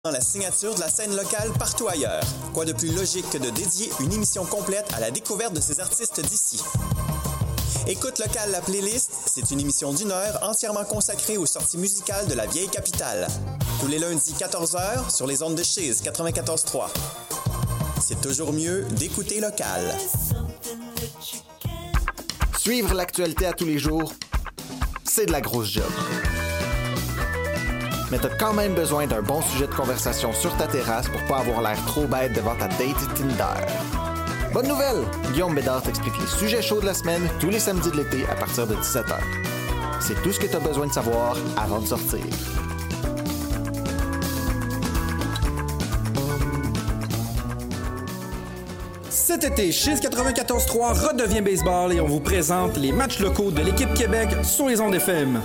La signature de la scène locale partout ailleurs. Quoi de plus logique que de dédier une émission complète à la découverte de ces artistes d'ici? Écoute Local, la playlist, c'est une émission d'1 heure entièrement consacrée aux sorties musicales de la vieille capitale. Tous les lundis 14h sur les ondes de Chiz 94.3. C'est toujours mieux d'écouter Local. Suivre l'actualité à tous les jours, c'est de la grosse job. Mais t'as quand même besoin d'un bon sujet de conversation sur ta terrasse pour pas avoir l'air trop bête devant ta date Tinder. Bonne nouvelle! Guillaume Bédard t'explique les sujets chauds de la semaine tous les samedis de l'été à partir de 17h. C'est tout ce que t'as besoin de savoir avant de sortir. Cet été, Chiz 94.3 redevient baseball et on vous présente les matchs locaux de l'équipe Québec sur les ondes FM.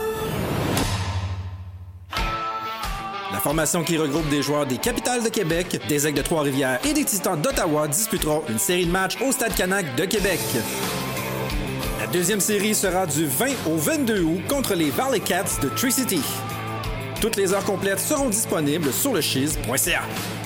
La formation qui regroupe des joueurs des Capitals de Québec, des Aigles de Trois-Rivières et des Titans d'Ottawa disputera une série de matchs au Stade Canac de Québec. La deuxième série sera du 20 au 22 août contre les Valley Cats de Tri-City. Toutes les heures complètes seront disponibles sur le chiz.ca.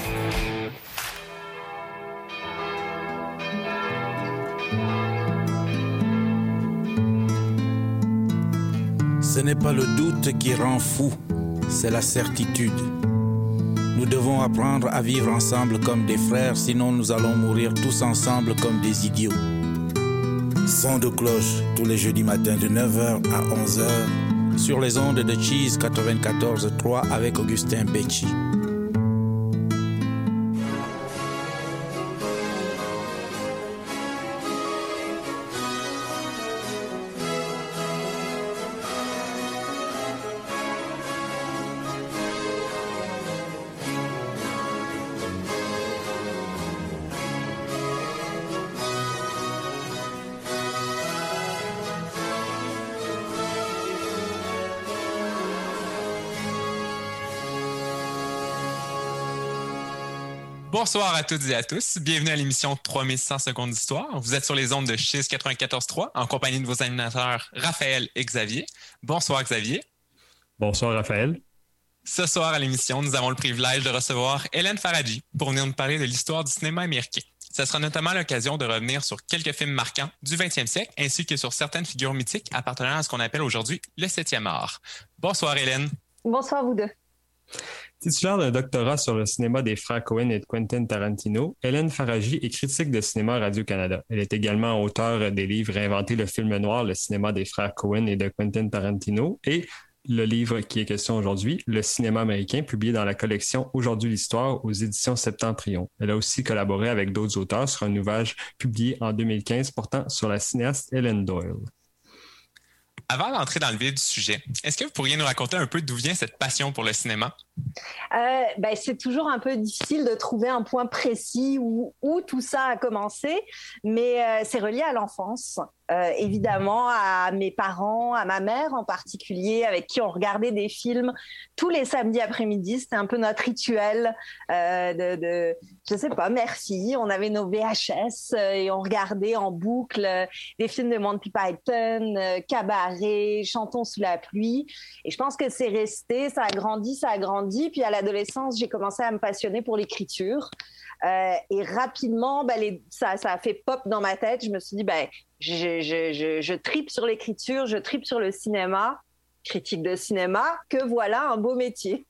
Ce n'est pas le doute qui rend fou, c'est la certitude. Nous devons apprendre à vivre ensemble comme des frères, sinon nous allons mourir tous ensemble comme des idiots. Son de cloche tous les jeudis matins de 9h à 11h sur les ondes de Chiz 94.3 avec Augustin Becci. Bonsoir à toutes et à tous. Bienvenue à l'émission 3100 secondes d'histoire. Vous êtes sur les ondes de Chiz 94.3 en compagnie de vos animateurs Raphaël et Xavier. Bonsoir Xavier. Bonsoir Raphaël. Ce soir à l'émission, nous avons le privilège de recevoir Hélène Faradji pour venir nous parler de l'histoire du cinéma américain. Ce sera notamment l'occasion de revenir sur quelques films marquants du 20e siècle ainsi que sur certaines figures mythiques appartenant à ce qu'on appelle aujourd'hui le 7e art. Bonsoir Hélène. Bonsoir vous deux. Titulaire d'un doctorat sur le cinéma des frères Coen et de Quentin Tarantino, Hélène Faradji est critique de cinéma à Radio-Canada. Elle est également auteure des livres Réinventer le film noir, le cinéma des frères Coen et de Quentin Tarantino et le livre qui est question aujourd'hui, Le cinéma américain, publié dans la collection Aujourd'hui l'histoire aux éditions Septentrion. Elle a aussi collaboré avec d'autres auteurs sur un ouvrage publié en 2015 portant sur la cinéaste Helen Doyle. Avant d'entrer dans le vif du sujet, est-ce que vous pourriez nous raconter un peu d'où vient cette passion pour le cinéma? C'est toujours un peu difficile de trouver un point précis où tout ça a commencé, mais c'est relié à l'enfance. Évidemment, à mes parents, à ma mère en particulier, avec qui on regardait des films tous les samedis après-midi. C'était un peu notre rituel je sais pas, merci. On avait nos VHS et on regardait en boucle des films de Monty Python, Cabaret, Chantons sous la pluie. Et je pense que c'est resté, ça a grandi. Puis à l'adolescence, j'ai commencé à me passionner pour l'écriture. Et rapidement, ça a fait pop dans ma tête. Je me suis dit, je tripe sur l'écriture, je tripe sur le cinéma, critique de cinéma, que voilà un beau métier.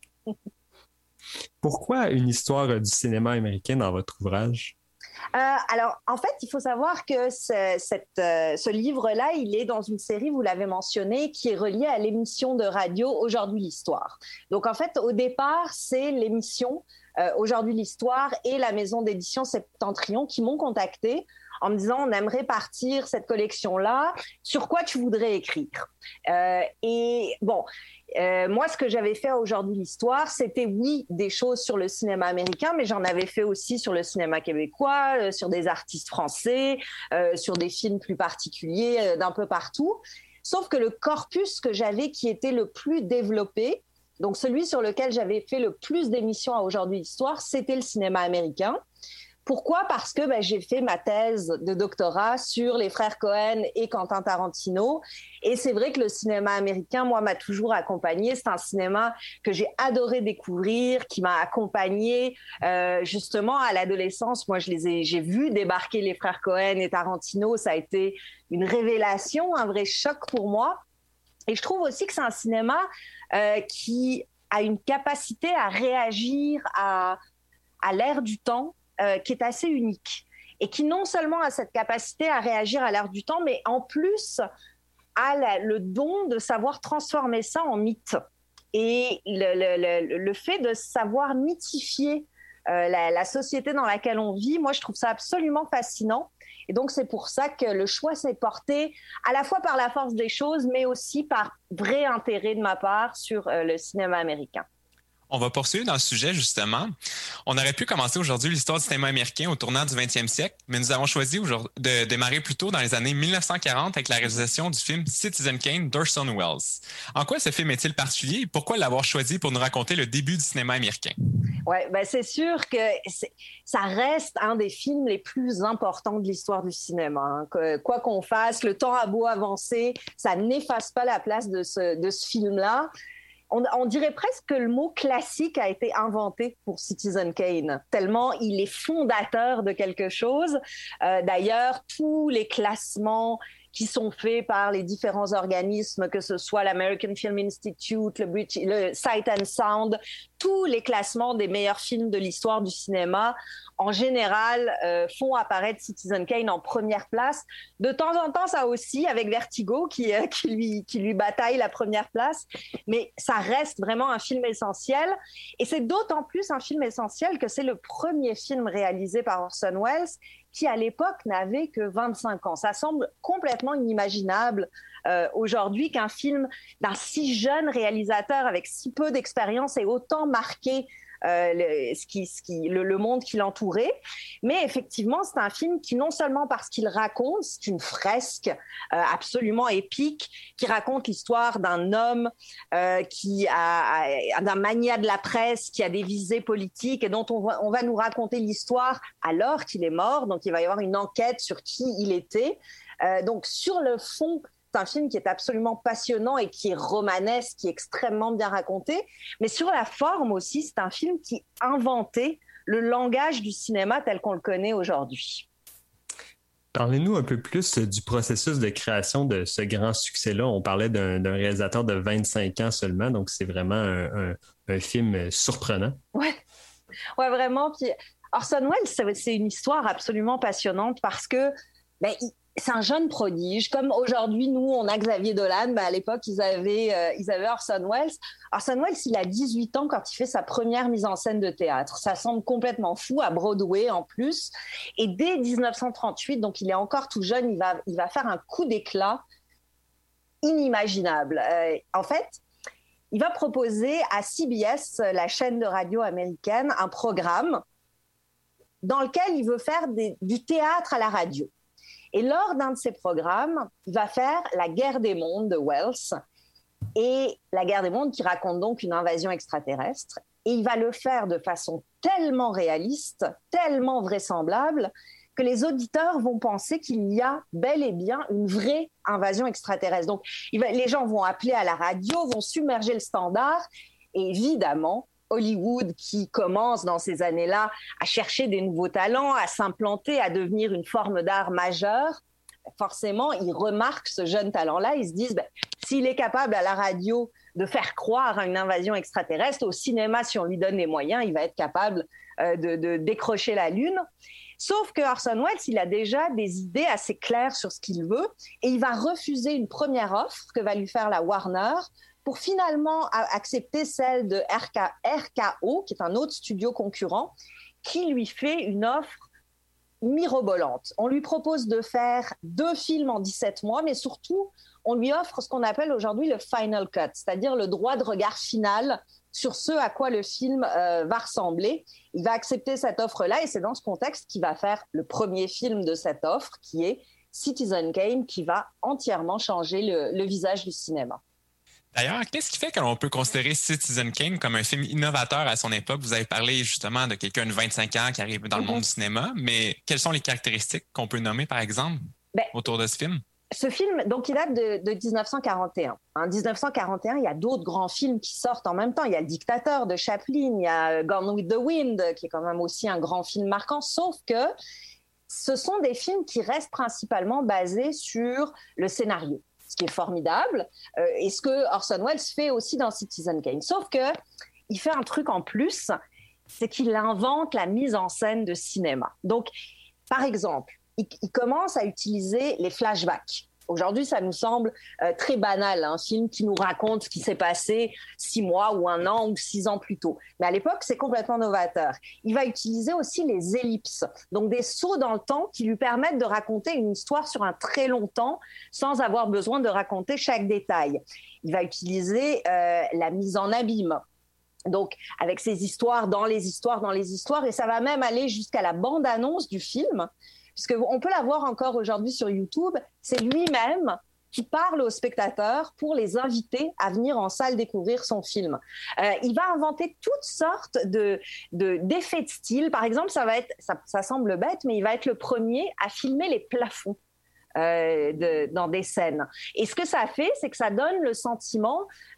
Pourquoi une histoire du cinéma américain dans votre ouvrage? Alors, en fait, il faut savoir que ce livre-là, il est dans une série, vous l'avez mentionné, qui est reliée à l'émission de radio Aujourd'hui l'histoire. Donc, en fait, au départ, c'est l'émission Aujourd'hui l'histoire et la maison d'édition Septentrion qui m'ont contactée en me disant on aimerait partir cette collection-là, sur quoi tu voudrais écrire? Moi, ce que j'avais fait à Aujourd'hui l'histoire, c'était oui, des choses sur le cinéma américain, mais j'en avais fait aussi sur le cinéma québécois, sur des artistes français, sur des films plus particuliers d'un peu partout. Sauf que le corpus que j'avais qui était le plus développé, donc celui sur lequel j'avais fait le plus d'émissions à Aujourd'hui l'histoire, c'était le cinéma américain. Pourquoi? Parce que j'ai fait ma thèse de doctorat sur les frères Cohen et Quentin Tarantino. Et c'est vrai que le cinéma américain, moi, m'a toujours accompagnée. C'est un cinéma que j'ai adoré découvrir, qui m'a accompagnée justement à l'adolescence. Moi, j'ai vu débarquer les frères Cohen et Tarantino. Ça a été une révélation, un vrai choc pour moi. Et je trouve aussi que c'est un cinéma qui a une capacité à réagir à l'ère du temps, qui est assez unique et qui non seulement a cette capacité à réagir à l'ère du temps, mais en plus a le don de savoir transformer ça en mythe. Et le fait de savoir mythifier la société dans laquelle on vit, moi je trouve ça absolument fascinant. Et donc c'est pour ça que le choix s'est porté à la fois par la force des choses, mais aussi par vrai intérêt de ma part sur le cinéma américain. On va poursuivre dans le sujet, justement. On aurait pu commencer aujourd'hui l'histoire du cinéma américain au tournant du 20e siècle, mais nous avons choisi de démarrer plutôt dans les années 1940 avec la réalisation du film Citizen Kane d'Orson Welles. En quoi ce film est-il particulier et pourquoi l'avoir choisi pour nous raconter le début du cinéma américain? Oui, c'est sûr que ça reste un des films les plus importants de l'histoire du cinéma. Quoi qu'on fasse, le temps a beau avancer, ça n'efface pas la place de ce film-là. On dirait presque que le mot classique a été inventé pour Citizen Kane, tellement il est fondateur de quelque chose. D'ailleurs, tous les classements qui sont faits par les différents organismes, que ce soit l'American Film Institute, le Sight and Sound, tous les classements des meilleurs films de l'histoire du cinéma, en général, font apparaître Citizen Kane en première place. De temps en temps, ça aussi, avec Vertigo, qui lui bataille la première place. Mais ça reste vraiment un film essentiel. Et c'est d'autant plus un film essentiel que c'est le premier film réalisé par Orson Welles, qui à l'époque n'avait que 25 ans. Ça semble complètement inimaginable aujourd'hui qu'un film d'un si jeune réalisateur avec si peu d'expérience ait autant marqué le monde qui l'entourait. Mais effectivement, c'est un film qui, non seulement parce qu'il raconte, c'est une fresque absolument épique, qui raconte l'histoire d'un homme d'un magnat de la presse qui a des visées politiques et dont on va nous raconter l'histoire alors qu'il est mort. Donc, il va y avoir une enquête sur qui il était. Donc, sur le fond, c'est un film qui est absolument passionnant et qui est romanesque, qui est extrêmement bien raconté. Mais sur la forme aussi, c'est un film qui inventait le langage du cinéma tel qu'on le connaît aujourd'hui. Parlez-nous un peu plus du processus de création de ce grand succès-là. On parlait d'un réalisateur de 25 ans seulement, donc c'est vraiment un film surprenant. Ouais, vraiment. Puis Orson Welles, c'est une histoire absolument passionnante parce que c'est un jeune prodige. Comme aujourd'hui, nous, on a Xavier Dolan. À l'époque, ils avaient Orson Welles. Orson Welles, il a 18 ans quand il fait sa première mise en scène de théâtre. Ça semble complètement fou, à Broadway en plus. Et dès 1938, donc il est encore tout jeune, il va faire un coup d'éclat inimaginable. En fait, il va proposer à CBS, la chaîne de radio américaine, un programme dans lequel il veut faire du théâtre à la radio. Et lors d'un de ces programmes, il va faire La guerre des mondes de Wells. Et La guerre des mondes qui raconte donc une invasion extraterrestre. Et il va le faire de façon tellement réaliste, tellement vraisemblable, que les auditeurs vont penser qu'il y a bel et bien une vraie invasion extraterrestre. Donc les gens vont appeler à la radio, vont submerger le standard. Et évidemment, Hollywood, qui commence dans ces années-là à chercher des nouveaux talents, à s'implanter, à devenir une forme d'art majeure, forcément, ils remarquent ce jeune talent-là. Ils se disent, s'il est capable à la radio de faire croire à une invasion extraterrestre, au cinéma, si on lui donne les moyens, il va être capable de décrocher la Lune. Sauf que Orson Welles, il a déjà des idées assez claires sur ce qu'il veut et il va refuser une première offre que va lui faire la Warner pour finalement accepter celle de RKO, qui est un autre studio concurrent, qui lui fait une offre mirobolante. On lui propose de faire 2 films en 17 mois, mais surtout, on lui offre ce qu'on appelle aujourd'hui le final cut, c'est-à-dire le droit de regard final sur ce à quoi le film va ressembler. Il va accepter cette offre-là et c'est dans ce contexte qu'il va faire le premier film de cette offre, qui est Citizen Kane, qui va entièrement changer le visage du cinéma. D'ailleurs, qu'est-ce qui fait que l'on peut considérer Citizen Kane comme un film innovateur à son époque? Vous avez parlé justement de quelqu'un de 25 ans qui arrive dans le monde du cinéma, mais quelles sont les caractéristiques qu'on peut nommer, par exemple, autour de ce film? Ce film, donc, il date de 1941. En 1941, il y a d'autres grands films qui sortent en même temps. Il y a Le Dictateur de Chaplin, il y a Gone with the Wind, qui est quand même aussi un grand film marquant, sauf que ce sont des films qui restent principalement basés sur le scénario, ce qui est formidable, et ce que Orson Welles fait aussi dans Citizen Kane. Sauf qu'il fait un truc en plus, c'est qu'il invente la mise en scène de cinéma. Donc, par exemple, il commence à utiliser les flashbacks. Aujourd'hui, ça nous semble très banal, un film qui nous raconte ce qui s'est passé 6 mois ou 1 an ou 6 ans plus tôt. Mais à l'époque, c'est complètement novateur. Il va utiliser aussi les ellipses, donc des sauts dans le temps qui lui permettent de raconter une histoire sur un très long temps sans avoir besoin de raconter chaque détail. Il va utiliser la mise en abîme. Donc, avec ces histoires dans les histoires, et ça va même aller jusqu'à la bande-annonce du film, puisqu'on peut la voir encore aujourd'hui sur YouTube. C'est lui-même qui parle aux spectateurs pour les inviter à venir en salle découvrir son film. Il va inventer toutes sortes d'effets de style. Par exemple, ça semble bête, mais il va être le premier à filmer les plafonds dans des scènes. Et ce que ça fait, c'est que ça donne le sentiment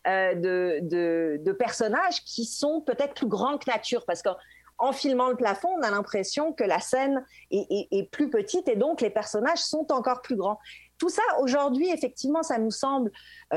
de personnages qui sont peut-être plus grands que nature, parce qu'en filmant le plafond, on a l'impression que la scène est plus petite et donc les personnages sont encore plus grands. Tout ça, aujourd'hui, effectivement, ça nous semble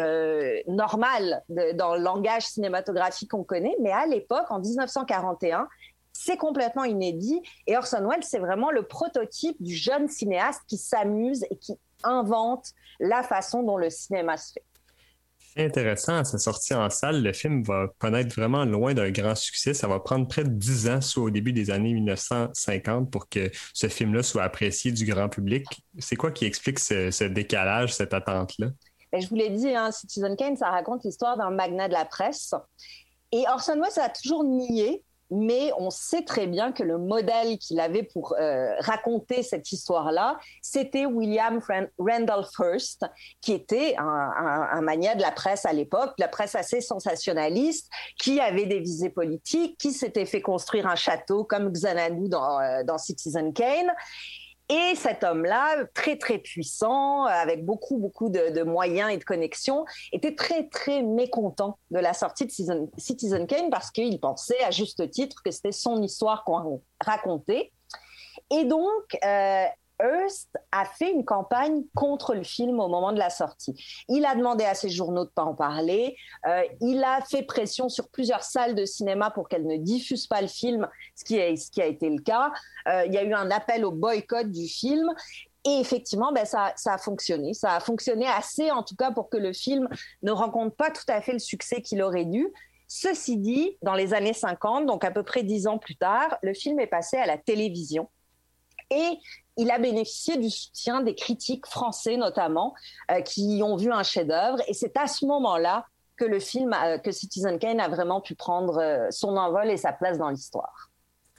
normal dans le langage cinématographique qu'on connaît, mais à l'époque, en 1941, c'est complètement inédit. Et Orson Welles, c'est vraiment le prototype du jeune cinéaste qui s'amuse et qui invente la façon dont le cinéma se fait. C'est intéressant, à sa sortie en salle, le film va connaître vraiment loin d'un grand succès. Ça va prendre près de 10 ans, soit au début des années 1950, pour que ce film-là soit apprécié du grand public. C'est quoi qui explique ce décalage, cette attente-là? Ben, je vous l'ai dit, Citizen Kane, ça raconte l'histoire d'un magnat de la presse. Et Orson Welles a toujours nié, mais on sait très bien que le modèle qu'il avait pour raconter cette histoire-là, c'était William Randolph Hearst, qui était un magnat de la presse à l'époque, la presse assez sensationnaliste, qui avait des visées politiques, qui s'était fait construire un château comme Xanadu dans Citizen Kane. Et cet homme-là, très, très puissant, avec beaucoup, beaucoup de moyens et de connexions, était très, très mécontent de la sortie de Citizen Kane parce qu'il pensait, à juste titre, que c'était son histoire qu'on racontait. Et donc, Hearst a fait une campagne contre le film au moment de la sortie. Il a demandé à ses journaux de ne pas en parler. Il a fait pression sur plusieurs salles de cinéma pour qu'elles ne diffusent pas le film, ce qui a été le cas. Il y a eu un appel au boycott du film. Et effectivement, ça a fonctionné. Ça a fonctionné assez, en tout cas, pour que le film ne rencontre pas tout à fait le succès qu'il aurait dû. Ceci dit, dans les années 50, donc à peu près 10 ans plus tard, le film est passé à la télévision. Et il a bénéficié du soutien des critiques français notamment, qui ont vu un chef-d'œuvre. Et c'est à ce moment-là que le film, que Citizen Kane a vraiment pu prendre son envol et sa place dans l'histoire.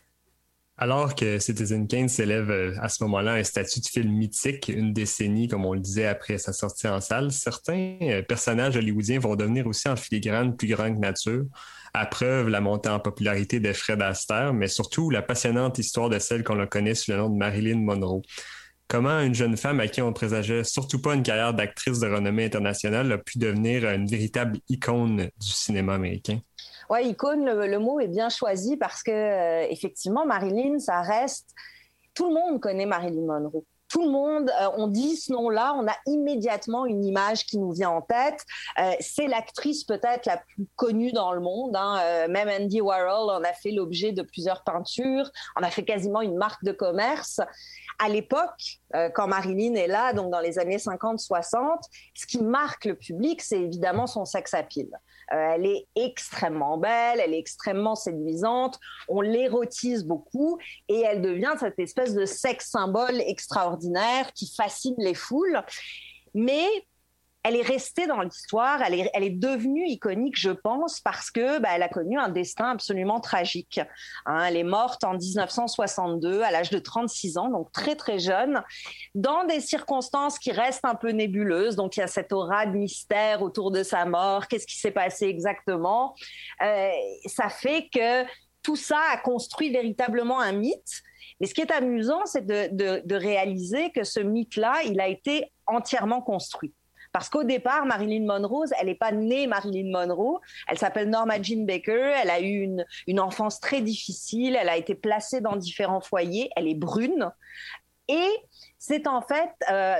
Alors que Citizen Kane s'élève à ce moment-là un statut de film mythique, une décennie, comme on le disait, après sa sortie en salle, certains personnages hollywoodiens vont devenir aussi en filigrane plus grands que nature. À preuve, la montée en popularité de Fred Astaire, mais surtout la passionnante histoire de celle qu'on connaît sous le nom de Marilyn Monroe. Comment une jeune femme à qui on ne présageait surtout pas une carrière d'actrice de renommée internationale a pu devenir une véritable icône du cinéma américain? Oui, icône, le mot est bien choisi parce que effectivement, Marilyn, ça reste... Tout le monde connaît Marilyn Monroe. Tout le monde, on dit ce nom-là, on a immédiatement une image qui nous vient en tête. C'est l'actrice peut-être la plus connue dans le monde. Même Andy Warhol en a fait l'objet de plusieurs peintures. On a fait quasiment une marque de commerce. À l'époque, quand Marilyn est là, donc dans les années 50-60, ce qui marque le public, c'est évidemment son sex appeal. Elle est extrêmement belle, elle est extrêmement séduisante, on l'érotise beaucoup et elle devient cette espèce de sex symbole extraordinaire qui fascine les foules. Mais elle est restée dans l'histoire, elle est devenue iconique, je pense, parce que elle a connu un destin absolument tragique. Elle est morte en 1962 à l'âge de 36 ans, donc très très jeune, dans des circonstances qui restent un peu nébuleuses. Donc il y a cette aura de mystère autour de sa mort. Qu'est-ce qui s'est passé exactement ? Ça fait que tout ça a construit véritablement un mythe. Mais ce qui est amusant, c'est de réaliser que ce mythe-là, il a été entièrement construit. Parce qu'au départ, Marilyn Monroe, elle n'est pas née Marilyn Monroe. Elle s'appelle Norma Jean Baker. Elle a eu une enfance très difficile. Elle a été placée dans différents foyers. Elle est brune. Et c'est en fait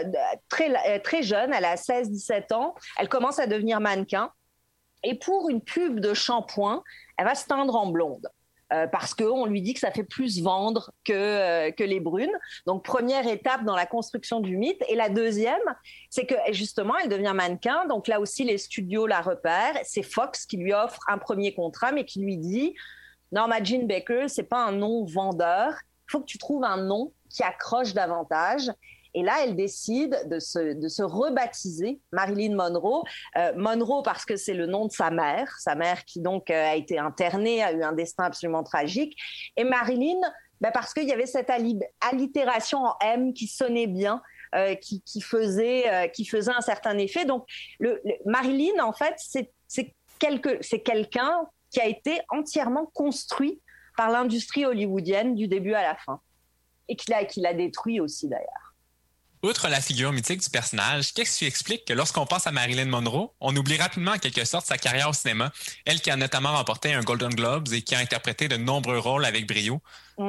très jeune. Elle a 16-17 ans. Elle commence à devenir mannequin. Et pour une pub de shampoing, elle va se teindre en blonde. Parce qu'on lui dit que ça fait plus vendre que les brunes. Donc, première étape dans la construction du mythe. Et la deuxième, c'est que justement, elle devient mannequin. Donc là aussi, les studios la repèrent. C'est Fox qui lui offre un premier contrat, mais qui lui dit « Norma Jean Baker, c'est pas un nom vendeur. Il faut que tu trouves un nom qui accroche davantage. » Et là, elle décide de se rebaptiser Marilyn Monroe. Monroe parce que c'est le nom de sa mère qui donc a été internée, a eu un destin absolument tragique. Et Marilyn, parce qu'il y avait cette allitération en M qui sonnait bien, qui faisait un certain effet. Donc, Marilyn, en fait, c'est quelqu'un qui a été entièrement construit par l'industrie hollywoodienne du début à la fin. Et qui l'a détruit aussi, d'ailleurs. Outre la figure mythique du personnage, qu'est-ce qui explique que lorsqu'on pense à Marilyn Monroe, on oublie rapidement en quelque sorte sa carrière au cinéma, elle qui a notamment remporté un Golden Globes et qui a interprété de nombreux rôles avec brio?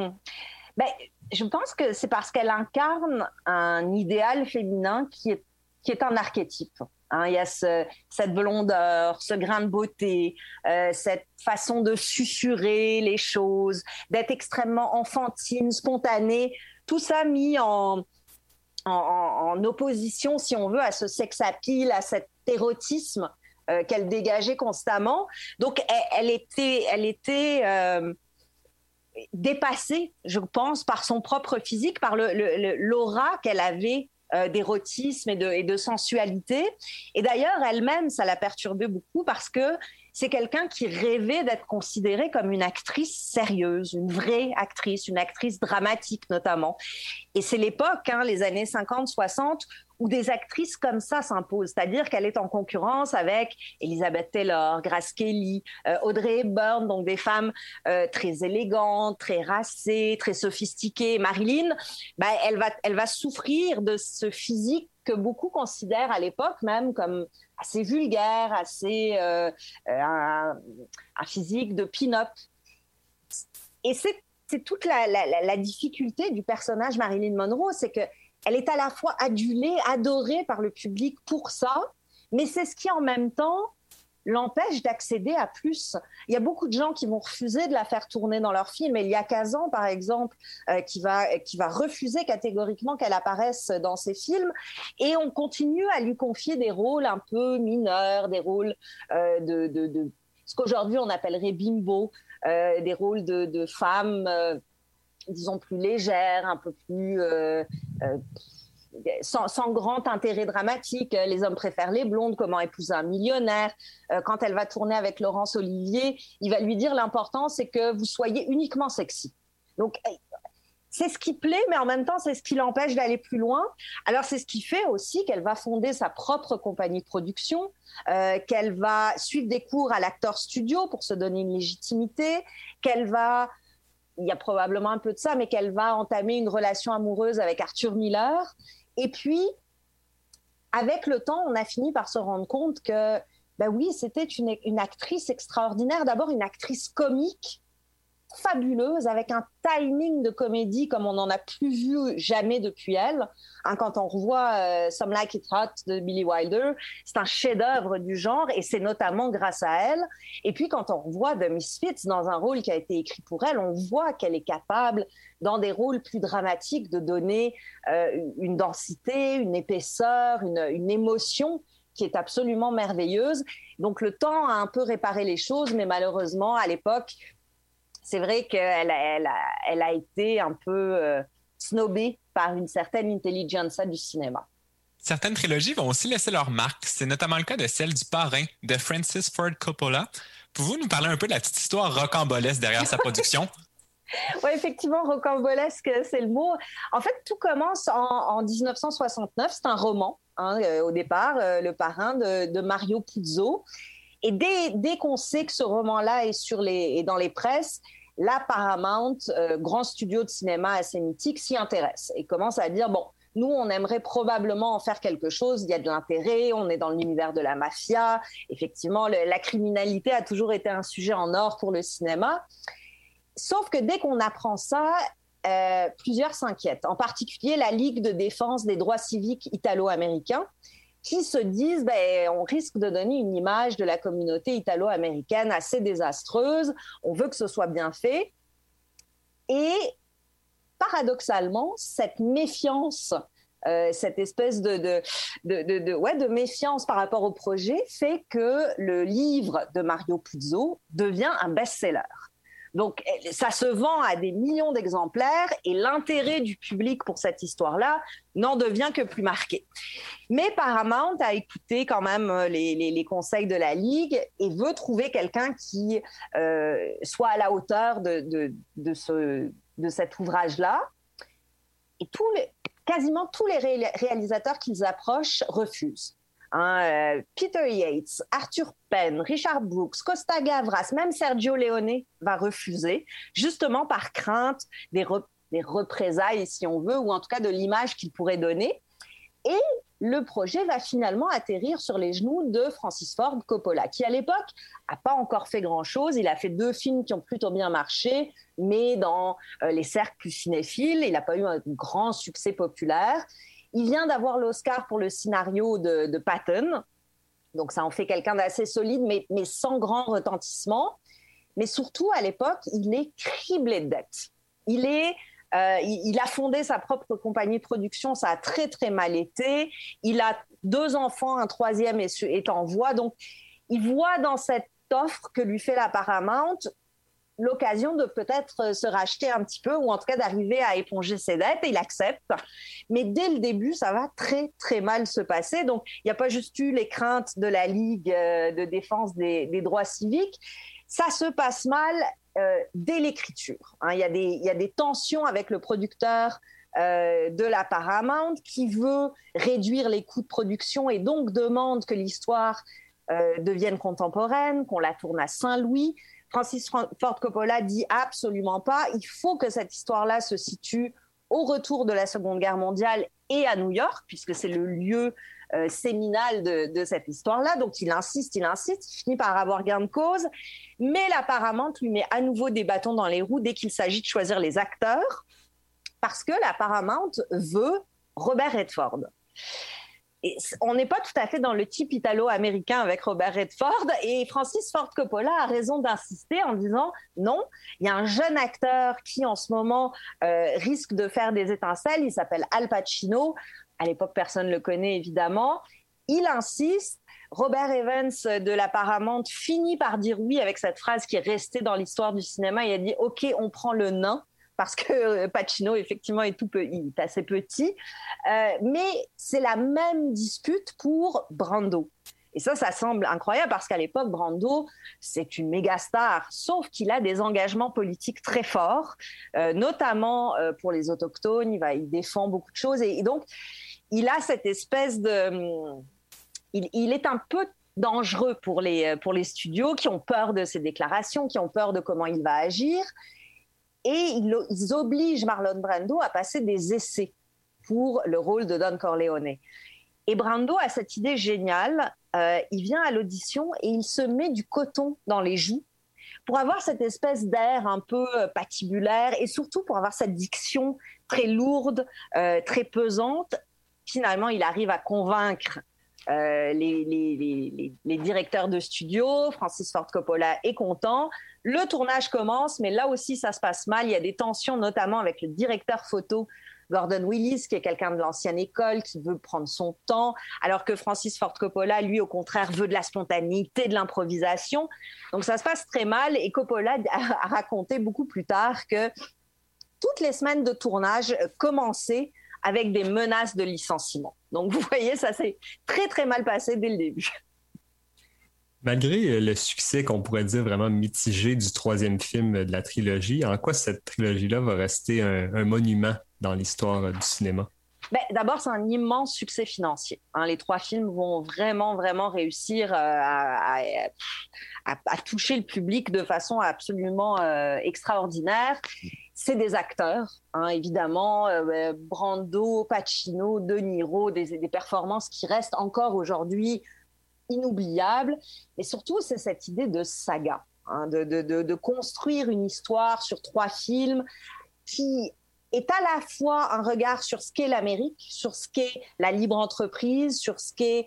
Je pense que c'est parce qu'elle incarne un idéal féminin qui est un archétype. Il y a cette blondeur, ce grain de beauté, cette façon de susurrer les choses, d'être extrêmement enfantine, spontanée, tout ça mis en opposition, si on veut, à ce sex appeal, à cet érotisme qu'elle dégageait constamment. Donc, elle était dépassée, je pense, par son propre physique, par l'aura qu'elle avait d'érotisme et de sensualité. Et d'ailleurs, elle-même, ça l'a perturbée beaucoup parce que c'est quelqu'un qui rêvait d'être considérée comme une actrice sérieuse, une vraie actrice, une actrice dramatique notamment. Et c'est l'époque, les années 50-60, où des actrices comme ça s'imposent. C'est-à-dire qu'elle est en concurrence avec Elizabeth Taylor, Grace Kelly, Audrey Hepburn, donc des femmes très élégantes, très racées, très sophistiquées. Marilyn, elle va souffrir de ce physique que beaucoup considèrent à l'époque même comme assez vulgaire, assez un physique de pin-up. Et c'est toute la difficulté du personnage Marilyn Monroe, c'est que elle est à la fois adulée, adorée par le public pour ça, mais c'est ce qui en même temps l'empêche d'accéder à plus. Il y a beaucoup de gens qui vont refuser de la faire tourner dans leurs films. Elia Kazan, par exemple, qui va refuser catégoriquement qu'elle apparaisse dans ses films. Et on continue à lui confier des rôles un peu mineurs, des rôles de ce qu'aujourd'hui on appellerait bimbo, des rôles de femmes, disons, plus légères, un peu plus... sans grand intérêt dramatique. Les hommes préfèrent les blondes, comment épouser un millionnaire. Quand elle va tourner avec Laurence Olivier, il va lui dire l'important, c'est que vous soyez uniquement sexy. Donc, c'est ce qui plaît, mais en même temps, c'est ce qui l'empêche d'aller plus loin. Alors, c'est ce qui fait aussi qu'elle va fonder sa propre compagnie de production, qu'elle va suivre des cours à l'Actors Studio pour se donner une légitimité, il y a probablement un peu de ça, mais qu'elle va entamer une relation amoureuse avec Arthur Miller. Et puis, avec le temps, on a fini par se rendre compte que, oui, c'était une actrice extraordinaire. D'abord, une actrice comique, fabuleuse, avec un timing de comédie comme on n'en a plus vu jamais depuis elle. Quand on revoit Some Like It Hot de Billy Wilder, c'est un chef-d'œuvre du genre et c'est notamment grâce à elle. Et puis quand on revoit The Misfits dans un rôle qui a été écrit pour elle, on voit qu'elle est capable, dans des rôles plus dramatiques, de donner une densité, une épaisseur, une émotion qui est absolument merveilleuse. Donc le temps a un peu réparé les choses, mais malheureusement, à l'époque, c'est vrai qu'elle a été un peu snobée par une certaine intelligentsia du cinéma. Certaines trilogies vont aussi laisser leur marque. C'est notamment le cas de celle du Parrain de Francis Ford Coppola. Pouvez-vous nous parler un peu de la petite histoire rocambolesque derrière sa production? Oui, effectivement, rocambolesque, c'est le mot. En fait, tout commence en 1969. C'est un roman, au départ, Le Parrain de Mario Puzo. Et dès qu'on sait que ce roman-là est dans les presses, la Paramount, grand studio de cinéma assez mythique, s'y intéresse et commence à dire, bon, nous, on aimerait probablement en faire quelque chose. Il y a de l'intérêt, on est dans l'univers de la mafia. Effectivement, la criminalité a toujours été un sujet en or pour le cinéma. Sauf que dès qu'on apprend ça, plusieurs s'inquiètent. En particulier, la Ligue de défense des droits civiques italo-américains, qui se disent on risque de donner une image de la communauté italo-américaine assez désastreuse. On veut que ce soit bien fait. Et paradoxalement, cette méfiance, cette espèce de méfiance par rapport au projet fait que le livre de Mario Puzo devient un best-seller. Donc, ça se vend à des millions d'exemplaires et l'intérêt du public pour cette histoire-là n'en devient que plus marqué. Mais Paramount a écouté quand même les conseils de la Ligue et veut trouver quelqu'un qui soit à la hauteur de cet ouvrage-là. Et quasiment tous les réalisateurs qu'ils approchent refusent. Peter Yates, Arthur Penn, Richard Brooks, Costa Gavras, même Sergio Leone va refuser, justement par crainte des représailles, si on veut, ou en tout cas de l'image qu'il pourrait donner. Et le projet va finalement atterrir sur les genoux de Francis Ford Coppola, qui à l'époque n'a pas encore fait grand-chose. Il a fait 2 films qui ont plutôt bien marché, mais dans les cercles plus cinéphiles, il n'a pas eu un grand succès populaire. Il vient d'avoir l'Oscar pour le scénario de Patton, donc ça en fait quelqu'un d'assez solide, mais sans grand retentissement. Mais surtout, à l'époque, il est criblé de dettes. Il a fondé sa propre compagnie de production, ça a très très mal été. Il a 2 enfants, un 3e est en voie. Donc, il voit dans cette offre que lui fait la Paramount l'occasion de peut-être se racheter un petit peu ou en tout cas d'arriver à éponger ses dettes, et il accepte. Mais dès le début, ça va très, très mal se passer. Donc, il n'y a pas juste eu les craintes de la Ligue de défense des droits civiques. Ça se passe mal dès l'écriture. Il y a des tensions avec le producteur de la Paramount qui veut réduire les coûts de production et donc demande que l'histoire devienne contemporaine, qu'on la tourne à Saint-Louis. Francis Ford Coppola dit absolument pas. Il faut que cette histoire-là se situe au retour de la Seconde Guerre mondiale et à New York, puisque c'est le lieu séminal de cette histoire-là. Donc, il insiste, il finit par avoir gain de cause. Mais la Paramount lui met à nouveau des bâtons dans les roues dès qu'il s'agit de choisir les acteurs, parce que la Paramount veut Robert Redford. Et on n'est pas tout à fait dans le type italo-américain avec Robert Redford, et Francis Ford Coppola a raison d'insister en disant non, il y a un jeune acteur qui en ce moment risque de faire des étincelles, il s'appelle Al Pacino, à l'époque personne ne le connaît évidemment, il insiste, Robert Evans de la Paramount finit par dire oui avec cette phrase qui est restée dans l'histoire du cinéma, il a dit ok, on prend le nain, parce que Pacino, effectivement, il est assez petit. Mais c'est la même dispute pour Brando. Et ça semble incroyable, parce qu'à l'époque, Brando, c'est une méga star, sauf qu'il a des engagements politiques très forts, notamment pour les autochtones. Il défend beaucoup de choses. Et donc, il a cette espèce de... Il est un peu dangereux pour les studios qui ont peur de ses déclarations, qui ont peur de comment il va agir. Et ils obligent Marlon Brando à passer des essais pour le rôle de Don Corleone. Et Brando a cette idée géniale, il vient à l'audition et il se met du coton dans les joues pour avoir cette espèce d'air un peu patibulaire et surtout pour avoir cette diction très lourde, très pesante. Finalement, il arrive à convaincre les directeurs de studio. Francis Ford Coppola est content. Le tournage commence, mais là aussi, ça se passe mal. Il y a des tensions, notamment avec le directeur photo, Gordon Willis, qui est quelqu'un de l'ancienne école, qui veut prendre son temps, alors que Francis Ford Coppola, lui, au contraire, veut de la spontanéité, de l'improvisation. Donc, ça se passe très mal. Et Coppola a raconté beaucoup plus tard que toutes les semaines de tournage commençaient avec des menaces de licenciement. Donc, vous voyez, ça s'est très, très mal passé dès le début. Malgré le succès qu'on pourrait dire vraiment mitigé du troisième film de la trilogie, en quoi cette trilogie-là va rester un monument dans l'histoire du cinéma? D'abord, c'est un immense succès financier. Les 3 films vont vraiment, vraiment réussir à toucher le public de façon absolument extraordinaire. C'est des acteurs, évidemment, Brando, Pacino, De Niro, des performances qui restent encore aujourd'hui inoubliables. Mais surtout, c'est cette idée de saga, de construire une histoire sur 3 films qui est à la fois un regard sur ce qu'est l'Amérique, sur ce qu'est la libre entreprise, sur ce qu'est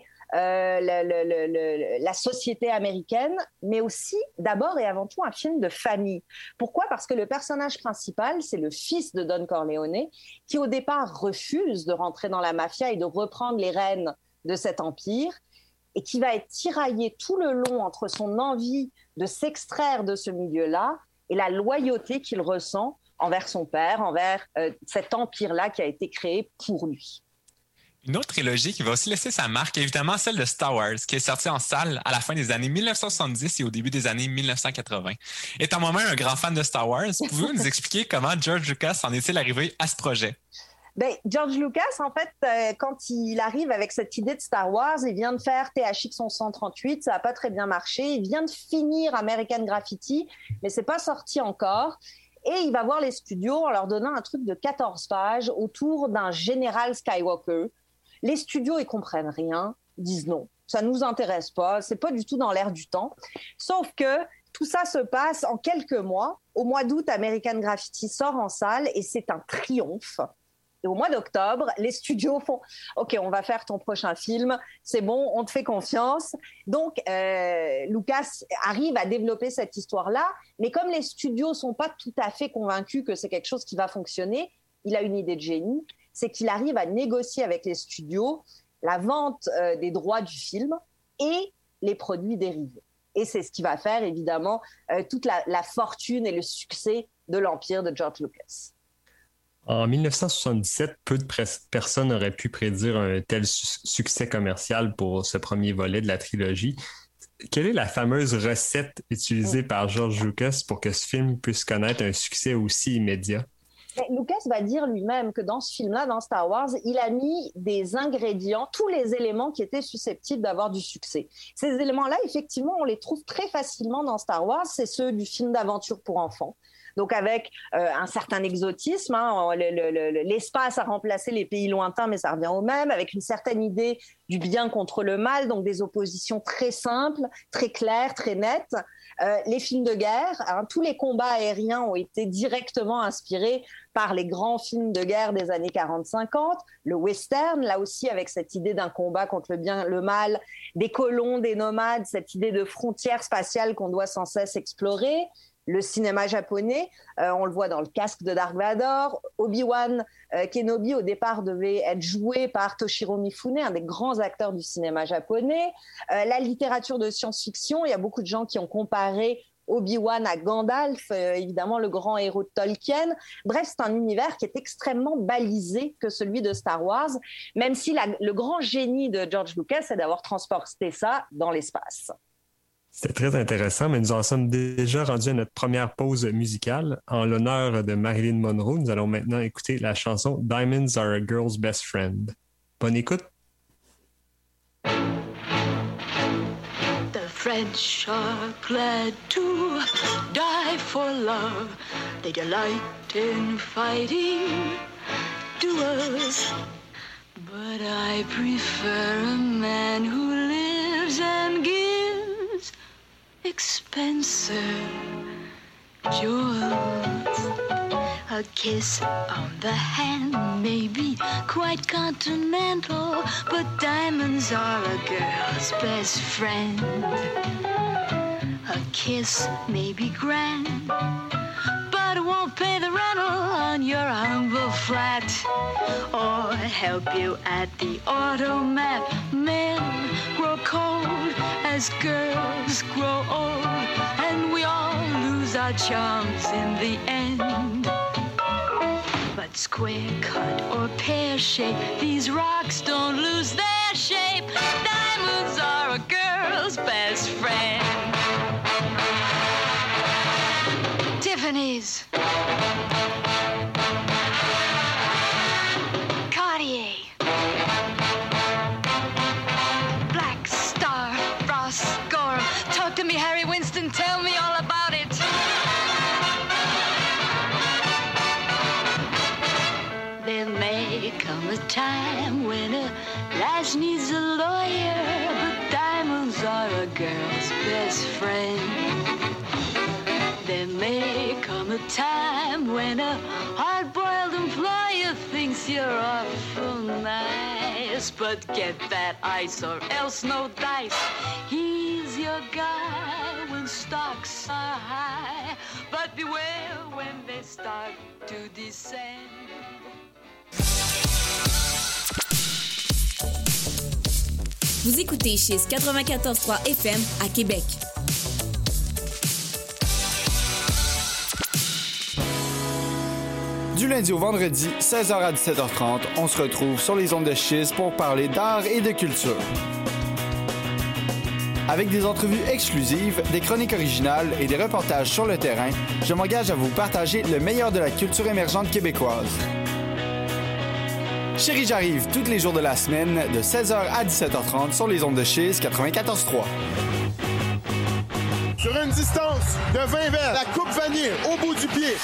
la société américaine, mais aussi, d'abord et avant tout, un film de famille. Pourquoi ? Parce que le personnage principal, c'est le fils de Don Corleone, qui au départ refuse de rentrer dans la mafia et de reprendre les rênes de cet empire, et qui va être tiraillé tout le long entre son envie de s'extraire de ce milieu-là et la loyauté qu'il ressent envers son père, envers cet empire-là qui a été créé pour lui. Une autre trilogie qui va aussi laisser sa marque est évidemment celle de Star Wars, qui est sortie en salle à la fin des années 1970 et au début des années 1980. Étant moi-même un grand fan de Star Wars, pouvez-vous nous expliquer comment George Lucas en est-il arrivé à ce projet? George Lucas, en fait, quand il arrive avec cette idée de Star Wars, il vient de faire THX 1138, ça n'a pas très bien marché. Il vient de finir American Graffiti, mais c'est pas sorti encore. Et il va voir les studios en leur donnant un truc de 14 pages autour d'un général Skywalker. Les studios, ils comprennent rien, ils disent non, ça nous intéresse pas, c'est pas du tout dans l'air du temps. Sauf que tout ça se passe en quelques mois. Au mois d'août, American Graffiti sort en salle et c'est un triomphe. Et au mois d'octobre, les studios font « OK, on va faire ton prochain film, c'est bon, on te fait confiance ». Donc, Lucas arrive à développer cette histoire-là, mais comme les studios ne sont pas tout à fait convaincus que c'est quelque chose qui va fonctionner, il a une idée de génie, c'est qu'il arrive à négocier avec les studios la vente des droits du film et les produits dérivés. Et c'est ce qui va faire, évidemment, toute la fortune et le succès de l'empire de George Lucas. En 1977, peu de personnes auraient pu prédire un tel succès commercial pour ce premier volet de la trilogie. Quelle est la fameuse recette utilisée par George Lucas pour que ce film puisse connaître un succès aussi immédiat? Lucas va dire lui-même que dans ce film-là, dans Star Wars, il a mis des ingrédients, tous les éléments qui étaient susceptibles d'avoir du succès. Ces éléments-là, effectivement, on les trouve très facilement dans Star Wars. C'est ceux du film d'aventure pour enfants. Donc avec un certain exotisme, l'espace a remplacé les pays lointains, mais ça revient au même, avec une certaine idée du bien contre le mal, donc des oppositions très simples, très claires, très nettes. Les films de guerre, tous les combats aériens ont été directement inspirés par les grands films de guerre des années 40-50, le western, là aussi avec cette idée d'un combat contre le bien, le mal, des colons, des nomades, cette idée de frontières spatiales qu'on doit sans cesse explorer. Le cinéma japonais, on le voit dans le casque de Dark Vador. Obi-Wan Kenobi, au départ, devait être joué par Toshiro Mifune, un des grands acteurs du cinéma japonais. La littérature de science-fiction, il y a beaucoup de gens qui ont comparé Obi-Wan à Gandalf, évidemment le grand héros de Tolkien. Bref, c'est un univers qui est extrêmement balisé que celui de Star Wars, même si le grand génie de George Lucas, c'est d'avoir transporté ça dans l'espace. C'était très intéressant, mais nous en sommes déjà rendus à notre première pause musicale. En l'honneur de Marilyn Monroe, nous allons maintenant écouter la chanson « Diamonds are a girl's best friend ». Bonne écoute! The French are glad to die for love. They delight in fighting duels. But I prefer a man who lives and gives expensive jewels. A kiss on the hand may be quite continental, but diamonds are a girl's best friend. A kiss may be grand, but it won't pay the rental on your humble flat or help you at the automat. Men grow cold as girls grow old, and we all lose our charms in the end. But square cut or pear shape. These rocks don't lose their shape. Diamonds are a girl's best friend. Tiffany's. Cartier. Black Star, Ross Gorham. Talk to me, Harry Winston, tell me all about it. There may come a time when a lass needs a lawyer, but diamonds are a girl's best friend. There may come a time when a hard-boiled employer thinks you're awful nice, but get that ice or else no dice. He's your guy when stocks are high, but beware when they start to descend. Vous écoutez Chiz 94.3 FM à Québec. Du lundi au vendredi, 16h à 17h30, on se retrouve sur les ondes de Chiz pour parler d'art et de culture. Avec des entrevues exclusives, des chroniques originales et des reportages sur le terrain, je m'engage à vous partager le meilleur de la culture émergente québécoise. Chérie, j'arrive tous les jours de la semaine de 16h à 17h30 sur les ondes de Chiz 94.3. Sur une distance de 20 verres, la coupe vanille au bout du pied.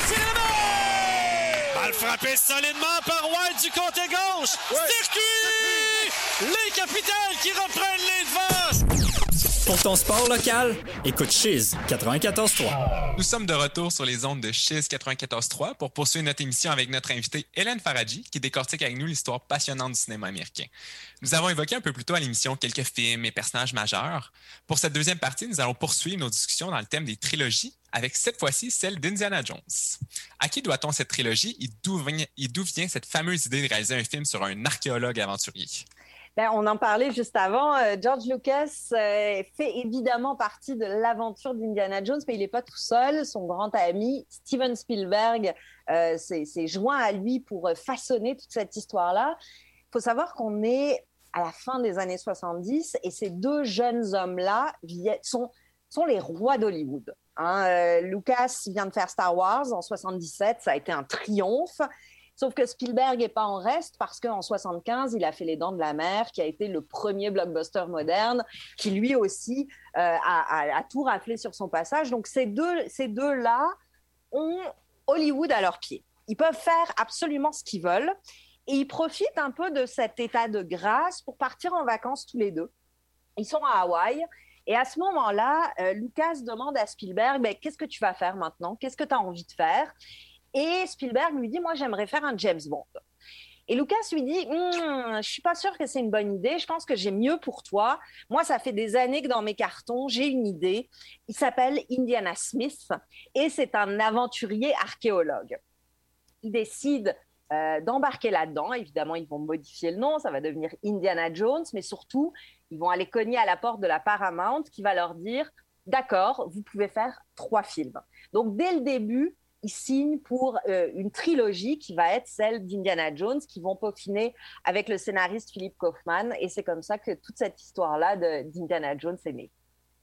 Balle frappée solidement par White du côté gauche. Ouais. Circuit! Les Capitals qui reprennent les devants. Pour ton sport local, écoute Chiz 94.3. Nous sommes de retour sur les ondes de Chiz 94.3 pour poursuivre notre émission avec notre invitée Hélène Faradji qui décortique avec nous l'histoire passionnante du cinéma américain. Nous avons évoqué un peu plus tôt à l'émission quelques films et personnages majeurs. Pour cette deuxième partie, nous allons poursuivre nos discussions dans le thème des trilogies avec cette fois-ci celle d'Indiana Jones. À qui doit-on cette trilogie et d'où vient cette fameuse idée de réaliser un film sur un archéologue aventurier? Ben, on en parlait juste avant. George Lucas fait évidemment partie de l'aventure d'Indiana Jones, mais il n'est pas tout seul. Son grand ami Steven Spielberg s'est joint à lui pour façonner toute cette histoire-là. Il faut savoir qu'on est à la fin des années 70 et ces deux jeunes hommes-là sont les rois d'Hollywood. Lucas vient de faire Star Wars en 77, ça a été un triomphe. Sauf que Spielberg n'est pas en reste parce qu'en 75, il a fait Les Dents de la Mer, qui a été le premier blockbuster moderne, qui lui aussi a tout raflé sur son passage. Donc ces deux-là ont Hollywood à leurs pieds. Ils peuvent faire absolument ce qu'ils veulent et ils profitent un peu de cet état de grâce pour partir en vacances tous les deux. Ils sont à Hawaï. Et à ce moment-là, Lucas demande à Spielberg, qu'est-ce que tu vas faire maintenant? Qu'est-ce que tu as envie de faire? Et Spielberg lui dit, moi, j'aimerais faire un James Bond. Et Lucas lui dit, je ne suis pas sûr que c'est une bonne idée, je pense que j'ai mieux pour toi. Moi, ça fait des années que dans mes cartons, j'ai une idée. Il s'appelle Indiana Smith et c'est un aventurier archéologue. Il décide d'embarquer là-dedans. Évidemment, ils vont modifier le nom, ça va devenir Indiana Jones, mais surtout, ils vont aller cogner à la porte de la Paramount qui va leur dire, d'accord, vous pouvez faire 3 films. Donc, dès le début, ils signent pour une trilogie qui va être celle d'Indiana Jones, qui vont peaufiner avec le scénariste Philip Kaufman. Et c'est comme ça que toute cette histoire-là d'Indiana Jones est née.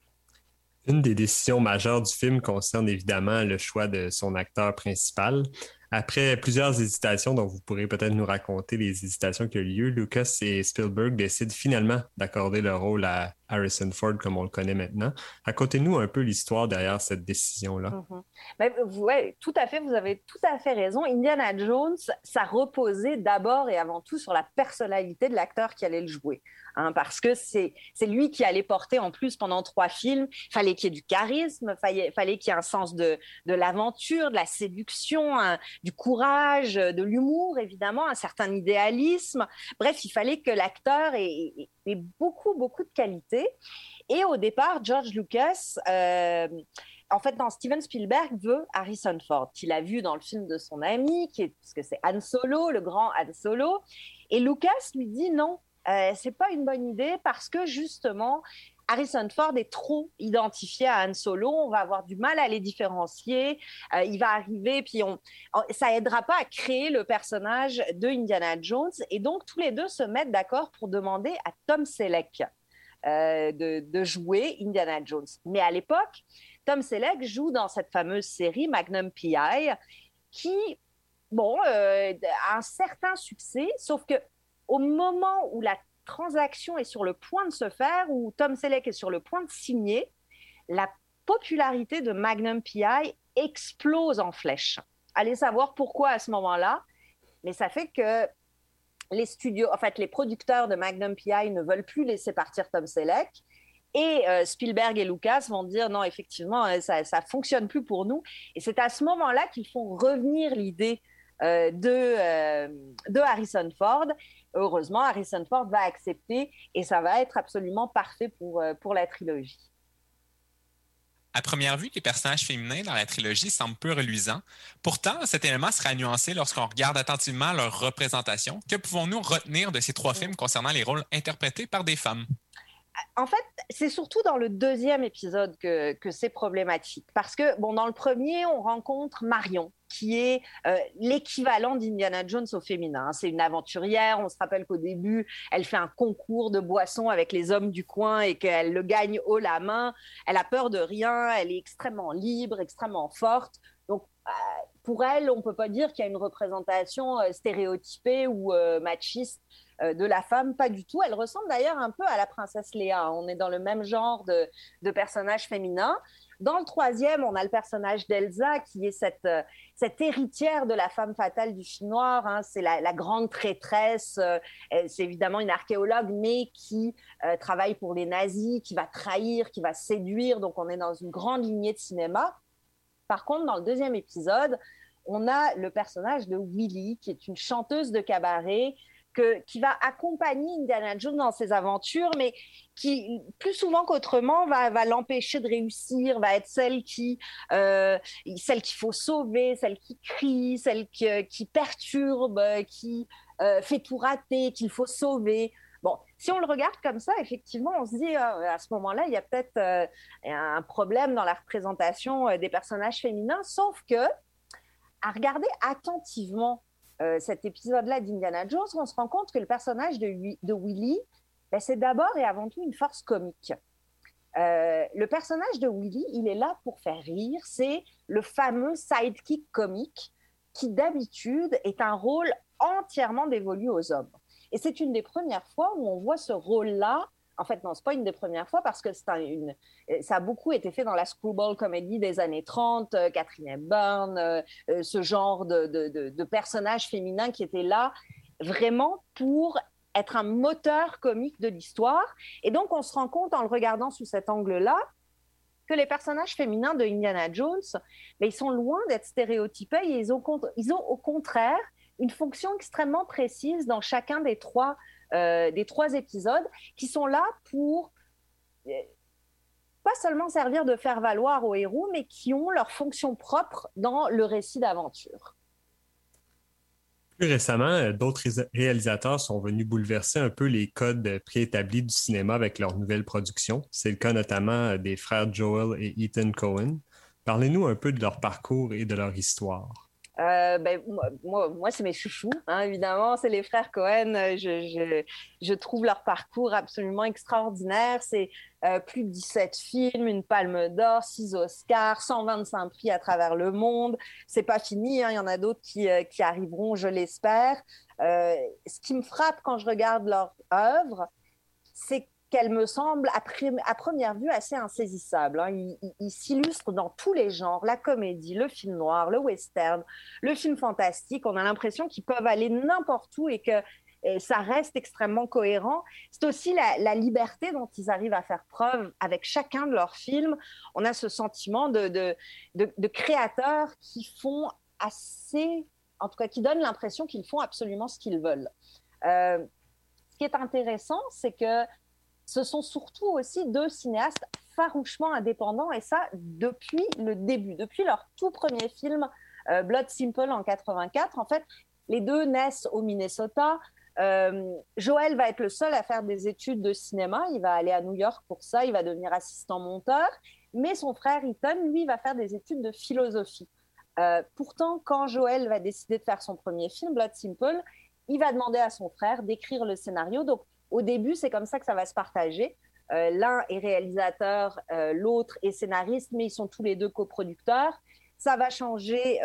Une des décisions majeures du film concerne évidemment le choix de son acteur principal. Après plusieurs hésitations, dont vous pourrez peut-être nous raconter les hésitations qui ont eu lieu, Lucas et Spielberg décident finalement d'accorder le rôle à Harrison Ford comme on le connaît maintenant. Racontez-nous un peu l'histoire derrière cette décision-là. Oui, tout à fait, vous avez tout à fait raison. Indiana Jones, ça reposait d'abord et avant tout sur la personnalité de l'acteur qui allait le jouer. Parce que c'est lui qui allait porter en plus pendant 3 films. Il fallait qu'il y ait du charisme, fallait qu'il y ait un sens de l'aventure, de la séduction, du courage, de l'humour, évidemment, un certain idéalisme. Bref, il fallait que l'acteur ait beaucoup, beaucoup de qualité. Et au départ, George Lucas, en fait, Steven Spielberg veut Harrison Ford, qu'il a vu dans le film de son ami, parce que c'est Han Solo, le grand Han Solo. Et Lucas lui dit non. C'est pas une bonne idée parce que justement, Harrison Ford est trop identifié à Han Solo, on va avoir du mal à les différencier, il va arriver, puis ça aidera pas à créer le personnage de Indiana Jones, et donc tous les deux se mettent d'accord pour demander à Tom Selleck de jouer Indiana Jones. Mais à l'époque, Tom Selleck joue dans cette fameuse série Magnum P.I., qui, a un certain succès, sauf que au moment où la transaction est sur le point de se faire, où Tom Selleck est sur le point de signer, la popularité de Magnum P.I. explose en flèche. Allez savoir pourquoi à ce moment-là, mais ça fait que les producteurs de Magnum P.I. ne veulent plus laisser partir Tom Selleck, et Spielberg et Lucas vont dire non, effectivement, ça fonctionne plus pour nous, et c'est à ce moment-là qu'ils font revenir l'idée de Harrison Ford. Heureusement, Harrison Ford va accepter et ça va être absolument parfait pour la trilogie. À première vue, les personnages féminins dans la trilogie semblent peu reluisants. Pourtant, cet élément sera nuancé lorsqu'on regarde attentivement leur représentation. Que pouvons-nous retenir de ces 3 films concernant les rôles interprétés par des femmes? En fait, c'est surtout dans le 2e épisode que c'est problématique. Parce que, dans le premier, on rencontre Marion, qui est l'équivalent d'Indiana Jones au féminin. C'est une aventurière. On se rappelle qu'au début, elle fait un concours de boissons avec les hommes du coin et qu'elle le gagne haut la main. Elle a peur de rien. Elle est extrêmement libre, extrêmement forte. Donc, pour elle, on ne peut pas dire qu'il y a une représentation stéréotypée ou machiste de la femme, pas du tout. Elle ressemble d'ailleurs un peu à la princesse Léa. On est dans le même genre de personnage féminin. Dans le 3e, on a le personnage d'Elsa, qui est cette héritière de la femme fatale du film noir. Hein. C'est la grande traîtresse. C'est évidemment une archéologue, mais qui travaille pour les nazis, qui va trahir, qui va séduire. Donc, on est dans une grande lignée de cinéma. Par contre, dans le 2e épisode, on a le personnage de Willy, qui est une chanteuse de cabaret, qui va accompagner Indiana Jones dans ses aventures, mais qui, plus souvent qu'autrement, va l'empêcher de réussir, va être celle qu'il faut sauver, celle qui crie, celle qui perturbe, qui fait tout rater, qu'il faut sauver. Bon, si on le regarde comme ça, effectivement, on se dit, à ce moment-là, il y a peut-être un problème dans la représentation des personnages féminins, sauf que, à regarder attentivement cet épisode-là d'Indiana Jones, on se rend compte que le personnage de Willy, c'est d'abord et avant tout une force comique. Le personnage de Willy, il est là pour faire rire. C'est le fameux sidekick comique qui, d'habitude, est un rôle entièrement dévolu aux hommes. Et c'est une des premières fois où on voit ce rôle-là. En fait, non, c'est pas une des premières fois parce que ça a beaucoup été fait dans la screwball comedy des années 30, Katharine Hepburn, ce genre de personnages féminins qui étaient là vraiment pour être un moteur comique de l'histoire. Et donc, on se rend compte en le regardant sous cet angle-là que les personnages féminins de Indiana Jones, ils sont loin d'être stéréotypés et ils ont au contraire une fonction extrêmement précise dans chacun des trois épisodes qui sont là pour pas seulement servir de faire valoir aux héros, mais qui ont leur fonction propre dans le récit d'aventure. Plus récemment, d'autres réalisateurs sont venus bouleverser un peu les codes préétablis du cinéma avec leurs nouvelles productions. C'est le cas notamment des frères Joel et Ethan Coen. Parlez-nous un peu de leur parcours et de leur histoire. Moi, c'est mes chouchous, hein, évidemment, c'est les frères Coen. Je trouve leur parcours absolument extraordinaire. C'est plus de 17 films, une Palme d'Or, 6 Oscars, 125 prix à travers le monde. C'est pas fini, hein, il y en a d'autres qui arriveront, je l'espère. Ce qui me frappe quand je regarde leur œuvre, c'est qu'elle me semble, à première vue, assez insaisissable. Hein. Ils s'illustrent dans tous les genres, la comédie, le film noir, le western, le film fantastique. On a l'impression qu'ils peuvent aller n'importe où et que ça reste extrêmement cohérent. C'est aussi la liberté dont ils arrivent à faire preuve avec chacun de leurs films. On a ce sentiment de créateurs qui font en tout cas, qui donnent l'impression qu'ils font absolument ce qu'ils veulent. Ce qui est intéressant, c'est que ce sont surtout aussi 2 cinéastes farouchement indépendants, et ça depuis le début, depuis leur tout premier film, Blood Simple en 84. En fait, les 2 naissent au Minnesota. Joel va être le seul à faire des études de cinéma. Il va aller à New York pour ça. Il va devenir assistant monteur. Mais son frère Ethan, lui, va faire des études de philosophie. Pourtant, quand Joel va décider de faire son premier film, Blood Simple, il va demander à son frère d'écrire le scénario. Donc, au début, c'est comme ça que ça va se partager. L'un est réalisateur, l'autre est scénariste, mais ils sont tous les deux coproducteurs. Ça va changer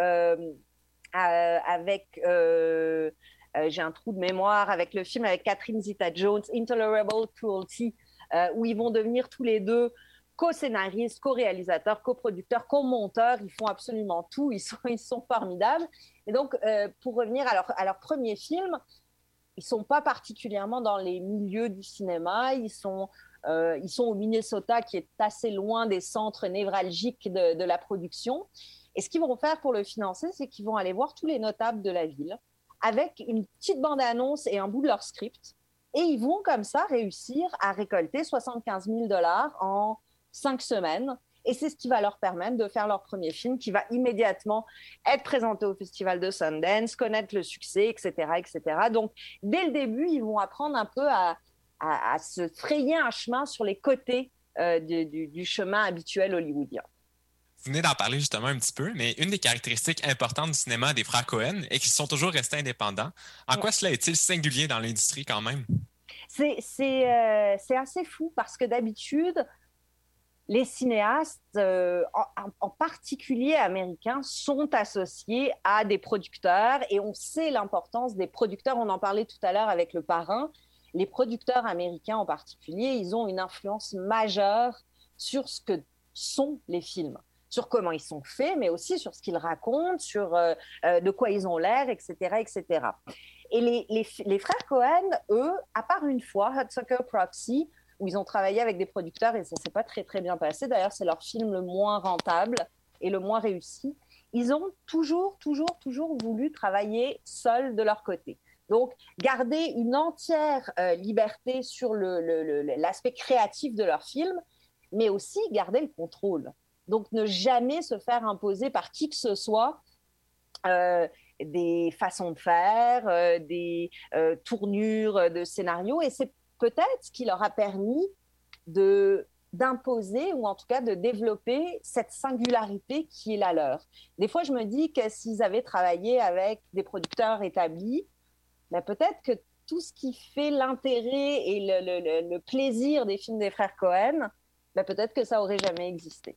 avec... j'ai un trou de mémoire avec le film avec Catherine Zeta-Jones, Intolerable Cruelty, où ils vont devenir tous les deux co-scénaristes, co-réalisateurs, co-producteurs, co-monteurs. Ils font absolument tout. Ils sont formidables. Et donc, pour revenir à leur premier film, ils ne sont pas particulièrement dans les milieux du cinéma. Ils sont au Minnesota, qui est assez loin des centres névralgiques de la production. Et ce qu'ils vont faire pour le financer, c'est qu'ils vont aller voir tous les notables de la ville avec une petite bande-annonce et un bout de leur script. Et ils vont comme ça réussir à récolter 75 000 $ en 5 semaines. Et c'est ce qui va leur permettre de faire leur premier film, qui va immédiatement être présenté au Festival de Sundance, connaître le succès, etc., etc. Donc, dès le début, ils vont apprendre un peu à se frayer un chemin sur les côtés du chemin habituel hollywoodien. Vous venez d'en parler justement un petit peu, mais une des caractéristiques importantes du cinéma des frères Cohen est qu'ils sont toujours restés indépendants. En quoi cela est-il singulier dans l'industrie quand même? C'est assez fou parce que d'habitude, les cinéastes, en particulier américains, sont associés à des producteurs et on sait l'importance des producteurs. On en parlait tout à l'heure avec Le Parrain. Les producteurs américains en particulier, ils ont une influence majeure sur ce que sont les films, sur comment ils sont faits, mais aussi sur ce qu'ils racontent, sur de quoi ils ont l'air, etc., etc. Et les frères Cohen, eux, à part une fois, Hudsucker Proxy, où ils ont travaillé avec des producteurs et ça ne s'est pas très, très bien passé. D'ailleurs, c'est leur film le moins rentable et le moins réussi. Ils ont toujours voulu travailler seuls de leur côté. Donc, garder une entière liberté sur l'aspect créatif de leur film, mais aussi garder le contrôle. Donc, ne jamais se faire imposer par qui que ce soit des façons de faire, des tournures de scénario. Et c'est peut-être ce qui leur a permis d'imposer ou en tout cas de développer cette singularité qui est la leur. Des fois, je me dis que s'ils avaient travaillé avec des producteurs établis, ben peut-être que tout ce qui fait l'intérêt et le plaisir des films des frères Cohen, ben peut-être que ça n'aurait jamais existé.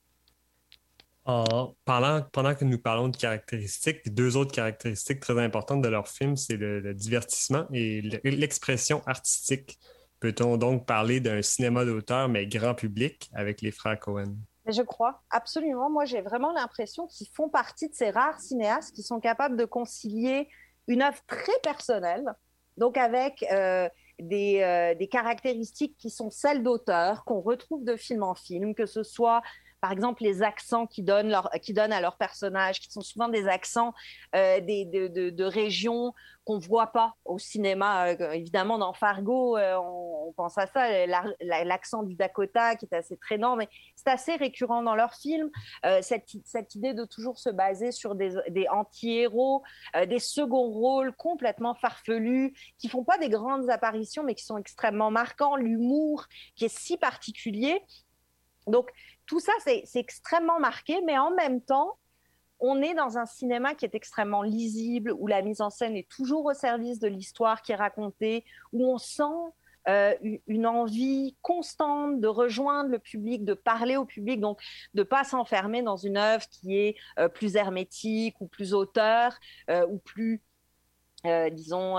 Pendant que nous parlons de caractéristiques, deux autres caractéristiques très importantes de leur film, c'est le divertissement et l'expression artistique. Peut-on donc parler d'un cinéma d'auteur, mais grand public, avec les frères Cohen? Je crois, absolument. Moi, j'ai vraiment l'impression qu'ils font partie de ces rares cinéastes qui sont capables de concilier une œuvre très personnelle, donc avec des caractéristiques qui sont celles d'auteur, qu'on retrouve de film en film, que ce soit par exemple les accents qu'ils donnent à leurs personnages, qui sont souvent des accents de régions qu'on ne voit pas au cinéma. Évidemment, dans Fargo, on pense à ça, l'accent du Dakota qui est assez traînant, mais c'est assez récurrent dans leurs films. Cette idée de toujours se baser sur des anti-héros, des seconds rôles complètement farfelus, qui ne font pas des grandes apparitions, mais qui sont extrêmement marquants, l'humour qui est si particulier. Donc, tout ça, c'est extrêmement marqué, mais en même temps, on est dans un cinéma qui est extrêmement lisible, où la mise en scène est toujours au service de l'histoire qui est racontée, où on sent une envie constante de rejoindre le public, de parler au public, donc de ne pas s'enfermer dans une œuvre qui est plus hermétique ou plus auteur ou plus, disons,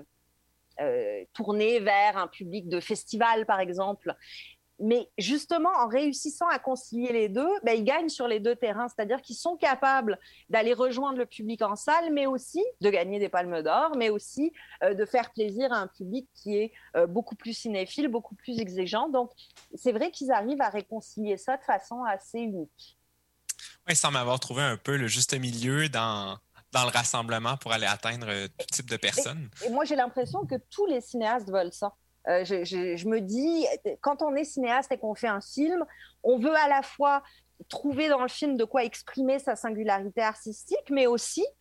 tournée vers un public de festival, par exemple. Mais justement, en réussissant à concilier les deux, ben, ils gagnent sur les deux terrains, c'est-à-dire qu'ils sont capables d'aller rejoindre le public en salle, mais aussi de gagner des palmes d'or, mais aussi de faire plaisir à un public qui est beaucoup plus cinéphile, beaucoup plus exigeant. Donc, c'est vrai qu'ils arrivent à réconcilier ça de façon assez unique. Oui, il semble avoir trouvé un peu le juste milieu dans le rassemblement pour aller atteindre tout type de personnes. Et moi, j'ai l'impression que tous les cinéastes veulent ça. Je me dis, quand on est cinéaste et qu'on fait un film, on veut à la fois trouver dans le film de quoi exprimer sa singularité artistique, mais aussi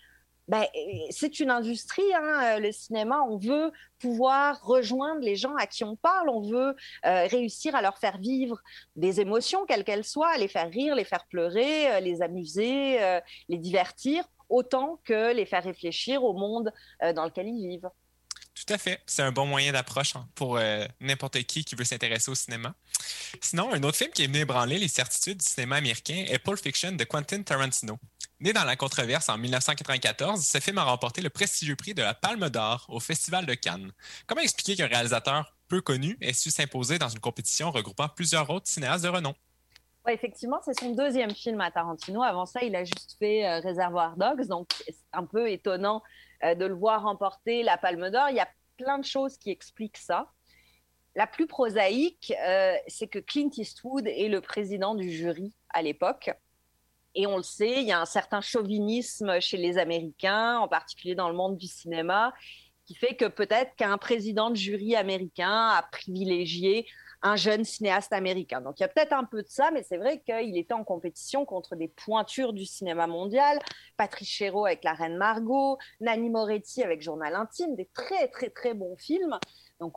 c'est une industrie, le cinéma. On veut pouvoir rejoindre les gens à qui on parle. On veut réussir à leur faire vivre des émotions, quelles qu'elles soient, les faire rire, les faire pleurer, les amuser, les divertir, autant que les faire réfléchir au monde dans lequel ils vivent. Tout à fait. C'est un bon moyen d'approche pour n'importe qui veut s'intéresser au cinéma. Sinon, un autre film qui est venu ébranler les certitudes du cinéma américain est Pulp Fiction de Quentin Tarantino. Né dans la controverse en 1994, ce film a remporté le prestigieux prix de la Palme d'Or au Festival de Cannes. Comment expliquer qu'un réalisateur peu connu ait su s'imposer dans une compétition regroupant plusieurs autres cinéastes de renom? Ouais, effectivement, c'est son deuxième film à Tarantino. Avant ça, il a juste fait Reservoir Dogs, donc c'est un peu étonnant de le voir remporter la Palme d'Or. Il y a plein de choses qui expliquent ça. La plus prosaïque, c'est que Clint Eastwood est le président du jury à l'époque. Et on le sait, il y a un certain chauvinisme chez les Américains, en particulier dans le monde du cinéma, qui fait que peut-être qu'un président de jury américain a privilégié un jeune cinéaste américain. Donc il y a peut-être un peu de ça, mais c'est vrai qu'il était en compétition contre des pointures du cinéma mondial, Patrice Chéreau avec La Reine Margot, Nanni Moretti avec Journal intime, des très très très bons films. Donc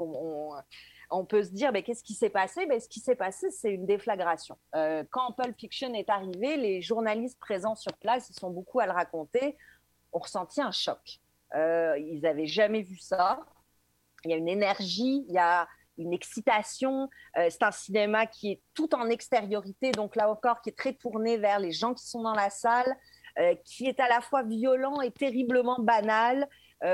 on peut se dire, qu'est-ce qui s'est passé ? Ce qui s'est passé, c'est une déflagration. Quand Pulp Fiction est arrivé, les journalistes présents sur place, ils sont beaucoup à le raconter, ont ressenti un choc. Ils n'avaient jamais vu ça. Il y a une énergie, il y a une excitation. C'est un cinéma qui est tout en extériorité, donc là encore, qui est très tourné vers les gens qui sont dans la salle, qui est à la fois violent et terriblement banal,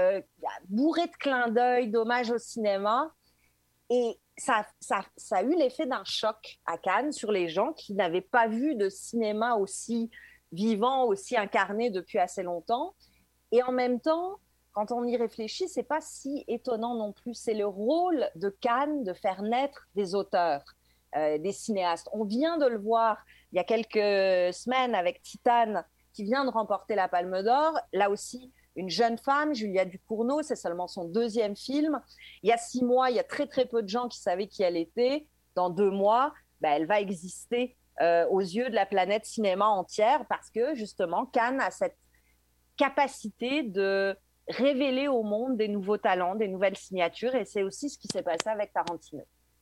bourré de clins d'œil, d'hommages au cinéma. Et ça a eu l'effet d'un choc à Cannes sur les gens qui n'avaient pas vu de cinéma aussi vivant, aussi incarné depuis assez longtemps. Et en même temps, quand on y réfléchit, c'est pas si étonnant non plus. C'est le rôle de Cannes de faire naître des auteurs, des cinéastes. On vient de le voir il y a quelques semaines avec Titane, qui vient de remporter la Palme d'Or. Là aussi, une jeune femme, Julia Ducournau, c'est seulement son deuxième film. Il y a 6 mois, il y a très très peu de gens qui savaient qui elle était. Dans 2 mois, elle va exister aux yeux de la planète cinéma entière parce que justement, Cannes a cette capacité de révéler au monde des nouveaux talents, des nouvelles signatures, et c'est aussi ce qui s'est passé avec Tarantino.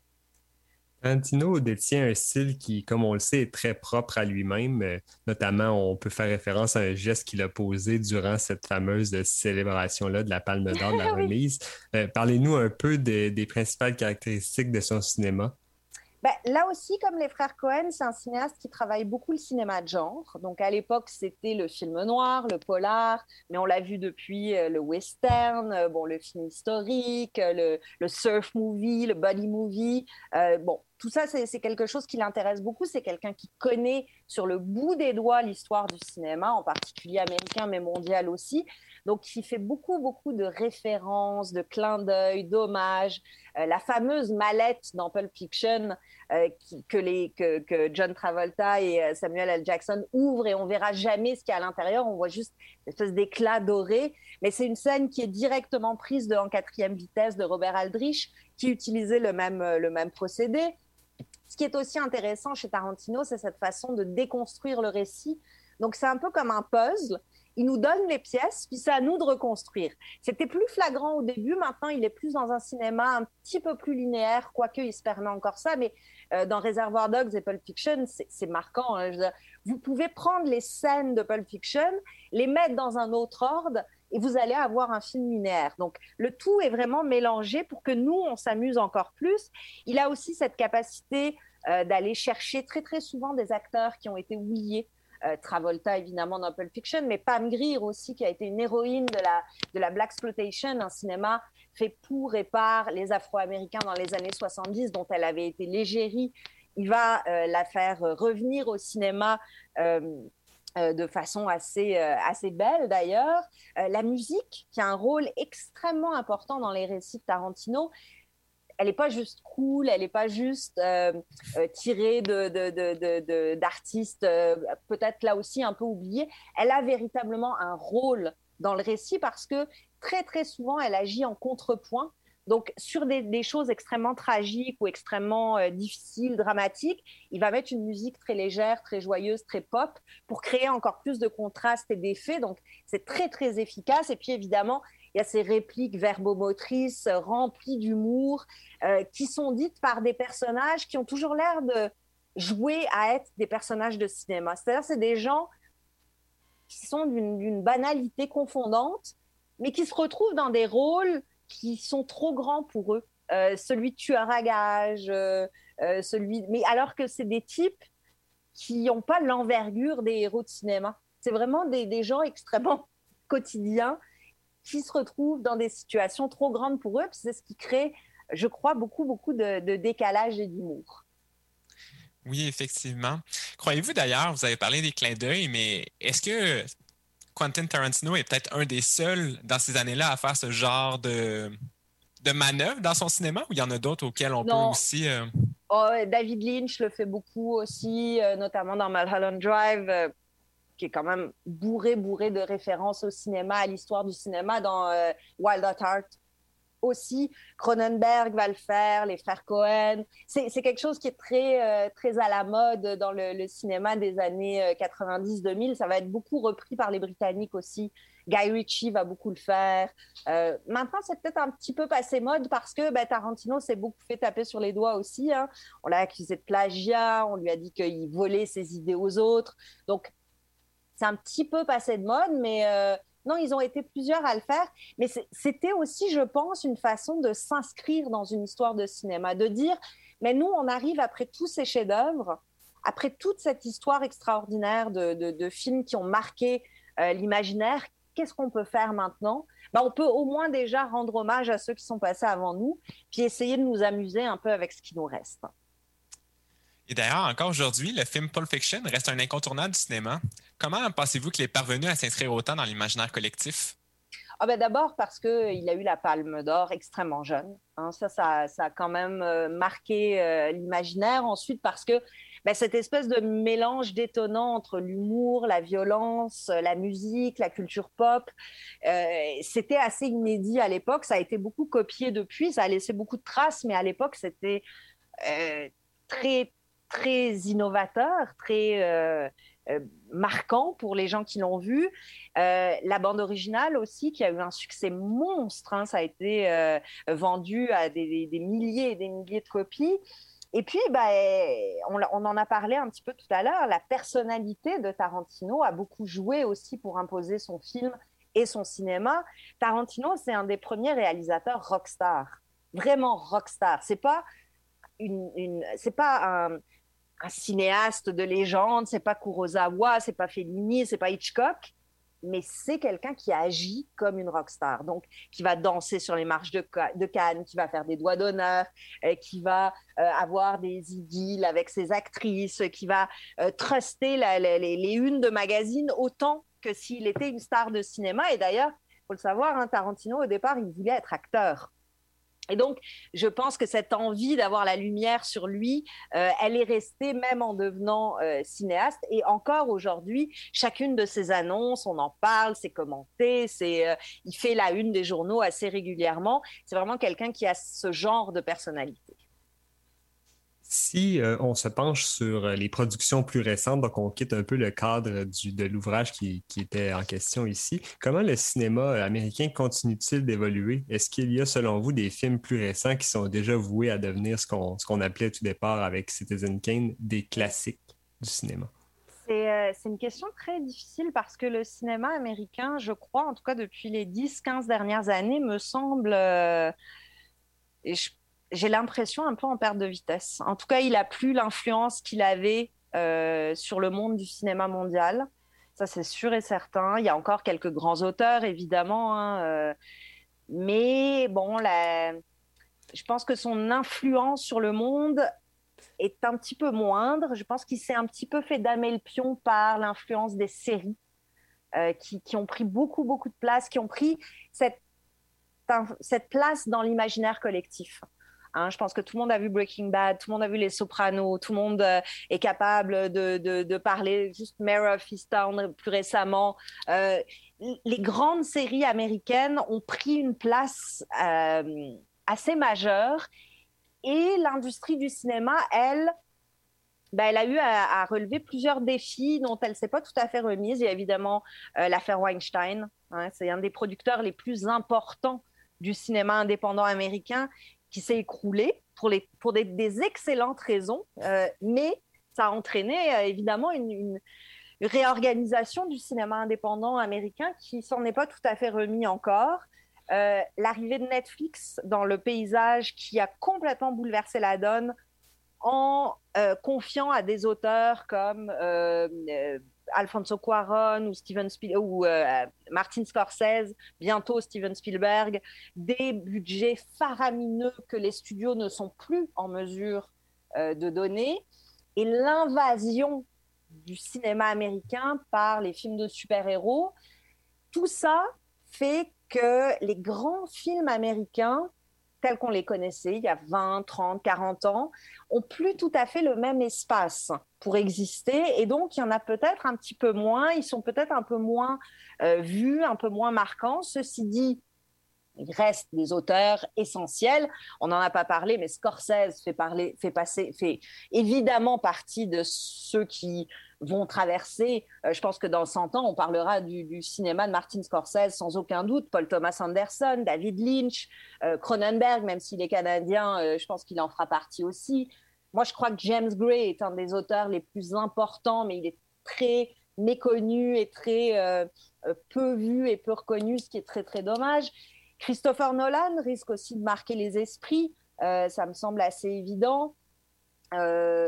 Tarantino détient un style qui, comme on le sait, est très propre à lui-même. Notamment, on peut faire référence à un geste qu'il a posé durant cette fameuse célébration-là de la Palme d'Or, de la remise. Parlez-nous un peu des principales caractéristiques de son cinéma. Là aussi, comme les frères Cohen, c'est un cinéaste qui travaille beaucoup le cinéma de genre. Donc, à l'époque, c'était le film noir, le polar, mais on l'a vu depuis le western, le film historique, le surf movie, le buddy movie. Tout ça, c'est quelque chose qui l'intéresse beaucoup. C'est quelqu'un qui connaît sur le bout des doigts l'histoire du cinéma, en particulier américain, mais mondial aussi. Donc, il fait beaucoup, beaucoup de références, de clins d'œil, d'hommages. La fameuse mallette dans Pulp Fiction que John Travolta et Samuel L. Jackson ouvrent et on ne verra jamais ce qu'il y a à l'intérieur. On voit juste une espèce d'éclat doré. Mais c'est une scène qui est directement prise de En quatrième vitesse de Robert Aldrich, qui utilisait le même procédé. Ce qui est aussi intéressant chez Tarantino, c'est cette façon de déconstruire le récit. Donc, c'est un peu comme un puzzle. Il nous donne les pièces, puis c'est à nous de reconstruire. C'était plus flagrant au début, maintenant il est plus dans un cinéma un petit peu plus linéaire, quoique il se permet encore ça, mais dans Reservoir Dogs et Pulp Fiction, c'est marquant. Hein. Je veux dire, vous pouvez prendre les scènes de Pulp Fiction, les mettre dans un autre ordre, et vous allez avoir un film linéaire. Donc le tout est vraiment mélangé pour que nous, on s'amuse encore plus. Il a aussi cette capacité d'aller chercher très très souvent des acteurs qui ont été oubliés. Travolta évidemment dans Pulp Fiction, mais Pam Grier aussi, qui a été une héroïne de la Blaxploitation, un cinéma fait pour et par les Afro-Américains dans les années 70, dont elle avait été l'égérie. Il va la faire revenir au cinéma de façon assez belle d'ailleurs. La musique, qui a un rôle extrêmement important dans les récits de Tarantino, elle n'est pas juste cool, elle n'est pas juste tirée d'artistes peut-être là aussi un peu oubliés. Elle a véritablement un rôle dans le récit parce que très, très souvent, elle agit en contrepoint Donc, sur des choses extrêmement tragiques ou extrêmement difficiles, dramatiques, il va mettre une musique très légère, très joyeuse, très pop pour créer encore plus de contrastes et d'effets. Donc, c'est très, très efficace. Et puis, évidemment, il y a ces répliques verbomotrices remplies d'humour qui sont dites par des personnages qui ont toujours l'air de jouer à être des personnages de cinéma. C'est-à-dire, c'est des gens qui sont d'une banalité confondante, mais qui se retrouvent dans des rôles qui sont trop grands pour eux. Celui de tueur à gages, mais alors que c'est des types qui n'ont pas l'envergure des héros de cinéma. C'est vraiment des gens extrêmement quotidiens qui se retrouvent dans des situations trop grandes pour eux. Puis c'est ce qui crée, je crois, beaucoup de décalage et d'humour. Oui, effectivement. Croyez-vous d'ailleurs, vous avez parlé des clins d'œil, mais est-ce que Quentin Tarantino est peut-être un des seuls dans ces années-là à faire ce genre de manœuvre dans son cinéma, ou il y en a d'autres auxquels on peut aussi... David Lynch le fait beaucoup aussi, notamment dans Mulholland Drive, qui est quand même bourré de références au cinéma, à l'histoire du cinéma, dans Wild at Heart aussi. Cronenberg va le faire, les frères Cohen. C'est quelque chose qui est très, très à la mode dans le cinéma des années 90-2000. Ça va être beaucoup repris par les Britanniques aussi. Guy Ritchie va beaucoup le faire. Maintenant, c'est peut-être un petit peu passé mode parce que Tarantino s'est beaucoup fait taper sur les doigts aussi. Hein. On l'a accusé de plagiat, on lui a dit qu'il volait ses idées aux autres. Donc, c'est un petit peu passé de mode, mais... Non, ils ont été plusieurs à le faire, mais c'était aussi, je pense, une façon de s'inscrire dans une histoire de cinéma, de dire, mais nous, on arrive après tous ces chefs-d'œuvre, après toute cette histoire extraordinaire de films qui ont marqué l'imaginaire, qu'est-ce qu'on peut faire maintenant ? On peut au moins déjà rendre hommage à ceux qui sont passés avant nous, puis essayer de nous amuser un peu avec ce qui nous reste. Et d'ailleurs, encore aujourd'hui, le film Pulp Fiction reste un incontournable du cinéma. Comment pensez-vous qu'il est parvenu à s'inscrire autant dans l'imaginaire collectif? D'abord parce qu'il a eu la Palme d'Or extrêmement jeune. Hein. Ça a quand même marqué l'imaginaire. Ensuite, parce que cette espèce de mélange détonnant entre l'humour, la violence, la musique, la culture pop, c'était assez inédit à l'époque. Ça a été beaucoup copié depuis. Ça a laissé beaucoup de traces, mais à l'époque, c'était très très innovateur, très marquant pour les gens qui l'ont vu. La bande originale aussi, qui a eu un succès monstre, hein, ça a été vendu à des milliers et des milliers de copies. Et puis, on en a parlé un petit peu tout à l'heure, la personnalité de Tarantino a beaucoup joué aussi pour imposer son film et son cinéma. Tarantino, c'est un des premiers réalisateurs rockstar, vraiment rockstar. C'est pas un cinéaste de légende, c'est pas Kurosawa, c'est pas Fellini, c'est pas Hitchcock, mais c'est quelqu'un qui agit comme une rockstar, donc qui va danser sur les marches de Cannes, qui va faire des doigts d'honneur, qui va avoir des idylles avec ses actrices, qui va truster les unes de magazines autant que s'il était une star de cinéma. Et d'ailleurs, il faut le savoir, hein, Tarantino, au départ, il voulait être acteur. Et donc, je pense que cette envie d'avoir la lumière sur lui, elle est restée même en devenant cinéaste. Et encore aujourd'hui, chacune de ses annonces, on en parle, c'est commenté, il fait la une des journaux assez régulièrement. C'est vraiment quelqu'un qui a ce genre de personnalité. Si on se penche sur les productions plus récentes, donc on quitte un peu le cadre de l'ouvrage qui était en question ici, comment le cinéma américain continue-t-il d'évoluer? Est-ce qu'il y a, selon vous, des films plus récents qui sont déjà voués à devenir ce qu'on appelait tout départ avec Citizen Kane des classiques du cinéma? C'est une question très difficile parce que le cinéma américain, je crois, en tout cas depuis les 10-15 dernières années, me semble... j'ai l'impression un peu en perte de vitesse. En tout cas, il n'a plus l'influence qu'il avait sur le monde du cinéma mondial. Ça, c'est sûr et certain. Il y a encore quelques grands auteurs, évidemment. Hein, mais bon, je pense que son influence sur le monde est un petit peu moindre. Je pense qu'il s'est un petit peu fait damer le pion par l'influence des séries qui ont pris beaucoup de place, qui ont pris cette place dans l'imaginaire collectif. Hein, je pense que tout le monde a vu Breaking Bad, tout le monde a vu Les Sopranos, tout le monde est capable de parler, juste Mayor of Easttown plus récemment. Les grandes séries américaines ont pris une place assez majeur. Et l'industrie du cinéma, elle a eu à relever plusieurs défis dont elle ne s'est pas tout à fait remise. Il y a évidemment l'affaire Weinstein. C'est un des producteurs les plus importants du cinéma indépendant américain qui s'est écroulé pour des excellentes raisons. Mais ça a entraîné évidemment une réorganisation du cinéma indépendant américain qui s'en est pas tout à fait remis encore. L'arrivée de Netflix dans le paysage qui a complètement bouleversé la donne en confiant à des auteurs comme Alfonso Cuarón ou Martin Scorsese, bientôt Steven Spielberg, des budgets faramineux que les studios ne sont plus en mesure de donner, et l'invasion du cinéma américain par les films de super-héros. Tout ça fait que les grands films américains, tels qu'on les connaissait il y a 20, 30, 40 ans, ont plus tout à fait le même espace pour exister. Et donc, il y en a peut-être un petit peu moins. Ils sont peut-être un peu moins vus, un peu moins marquants. Ceci dit, il reste des auteurs essentiels. On n'en a pas parlé, mais Scorsese fait évidemment partie de ceux qui vont traverser. Je pense que dans 100 ans, on parlera du cinéma de Martin Scorsese sans aucun doute. Paul Thomas Anderson, David Lynch, Cronenberg, même s'il est canadien, je pense qu'il en fera partie aussi. Moi, je crois que James Gray est un des auteurs les plus importants, mais il est très méconnu et très peu vu et peu reconnu, ce qui est très, très dommage. Christopher Nolan risque aussi de marquer les esprits, ça me semble assez évident. Tout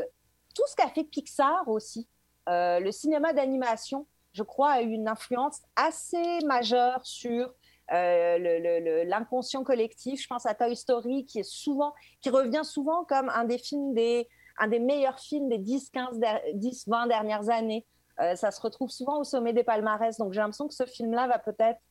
ce qu'a fait Pixar aussi, le cinéma d'animation, je crois, a eu une influence assez majeure sur l'inconscient collectif. Je pense à Toy Story, qui revient souvent comme un des meilleurs films des 10-20 dernières années. Ça se retrouve souvent au sommet des palmarès, donc j'ai l'impression que ce film-là va peut-être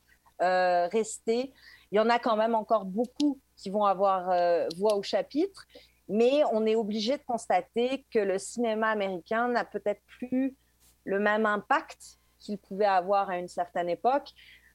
rester. Il y en a quand même encore beaucoup qui vont avoir voix au chapitre, mais on est obligé de constater que le cinéma américain n'a peut-être plus le même impact qu'il pouvait avoir à une certaine époque.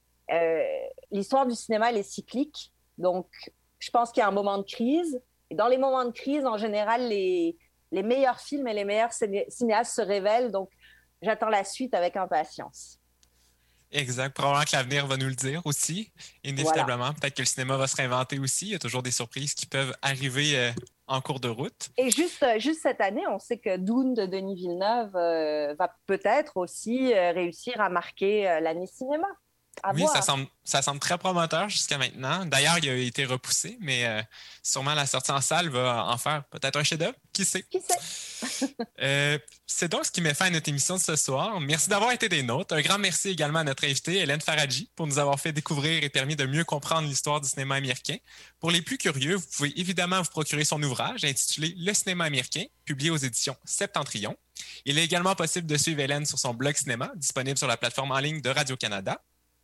L'histoire du cinéma, elle est cyclique, donc je pense qu'il y a un moment de crise, et dans les moments de crise, en général, les meilleurs films et les meilleurs cinéastes se révèlent, donc j'attends la suite avec impatience. Exact. Probablement que l'avenir va nous le dire aussi, inévitablement. Voilà. Peut-être que le cinéma va se réinventer aussi. Il y a toujours des surprises qui peuvent arriver en cours de route. Et juste cette année, on sait que Dune de Denis Villeneuve va peut-être aussi réussir à marquer l'année cinéma. Oui, ça semble très prometteur jusqu'à maintenant. D'ailleurs, il a été repoussé, mais sûrement la sortie en salle va en faire peut-être un chef-d'œuvre. Qui sait? Qui sait? C'est donc ce qui met fin à notre émission de ce soir. Merci d'avoir été des nôtres. Un grand merci également à notre invitée, Hélène Faradji, pour nous avoir fait découvrir et permis de mieux comprendre l'histoire du cinéma américain. Pour les plus curieux, vous pouvez évidemment vous procurer son ouvrage intitulé « Le cinéma américain », publié aux éditions Septentrion. Il est également possible de suivre Hélène sur son blog cinéma, disponible sur la plateforme en ligne de Radio-Canada.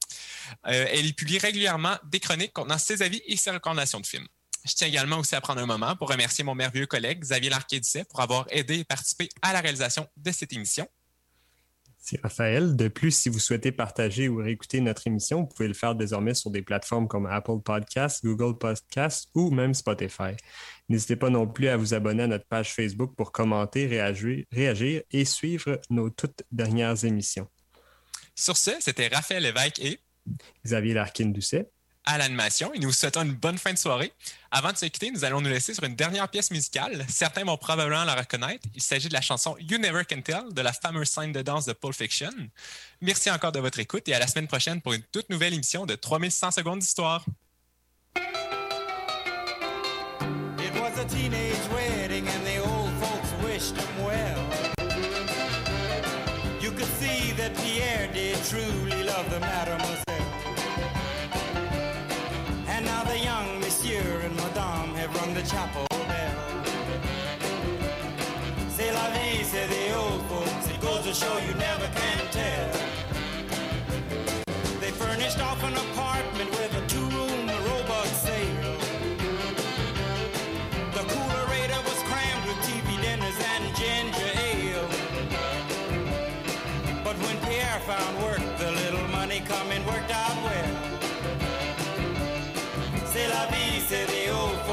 Elle y publie régulièrement des chroniques contenant ses avis et ses recommandations de films. Je tiens également aussi à prendre un moment pour remercier mon merveilleux collègue Xavier Larquet-Dusset pour avoir aidé et participé à la réalisation de cette émission. C'est Raphaël. De plus, si vous souhaitez partager ou réécouter notre émission, vous pouvez le faire désormais sur des plateformes comme Apple Podcasts, Google Podcasts ou même Spotify. N'hésitez pas non plus à vous abonner à notre page Facebook pour commenter, réagir et suivre nos toutes dernières émissions. Sur ce, c'était Raphaël Lévesque et Xavier Larkin-Doucet à l'animation, et nous vous souhaitons une bonne fin de soirée. Avant de se quitter, nous allons nous laisser sur une dernière pièce musicale. Certains vont probablement la reconnaître. Il s'agit de la chanson You Never Can Tell de la fameuse scène de danse de Pulp Fiction. Merci encore de votre écoute et à la semaine prochaine pour une toute nouvelle émission de 3100 secondes d'histoire. It was a teenage wedding and the old folks wished him well. You could see that Pierre did truly love the mademoiselle. And now the young monsieur and madame have rung the chapel bell. C'est la vie, say the old folks, it goes to show you never can tell. They furnished off an apartment with a 2-room robot sale. The coolerator was crammed with TV dinners and ginger ale. But when Pierre found work, the little money coming worked out well. C'est la vie, c'est the old folks.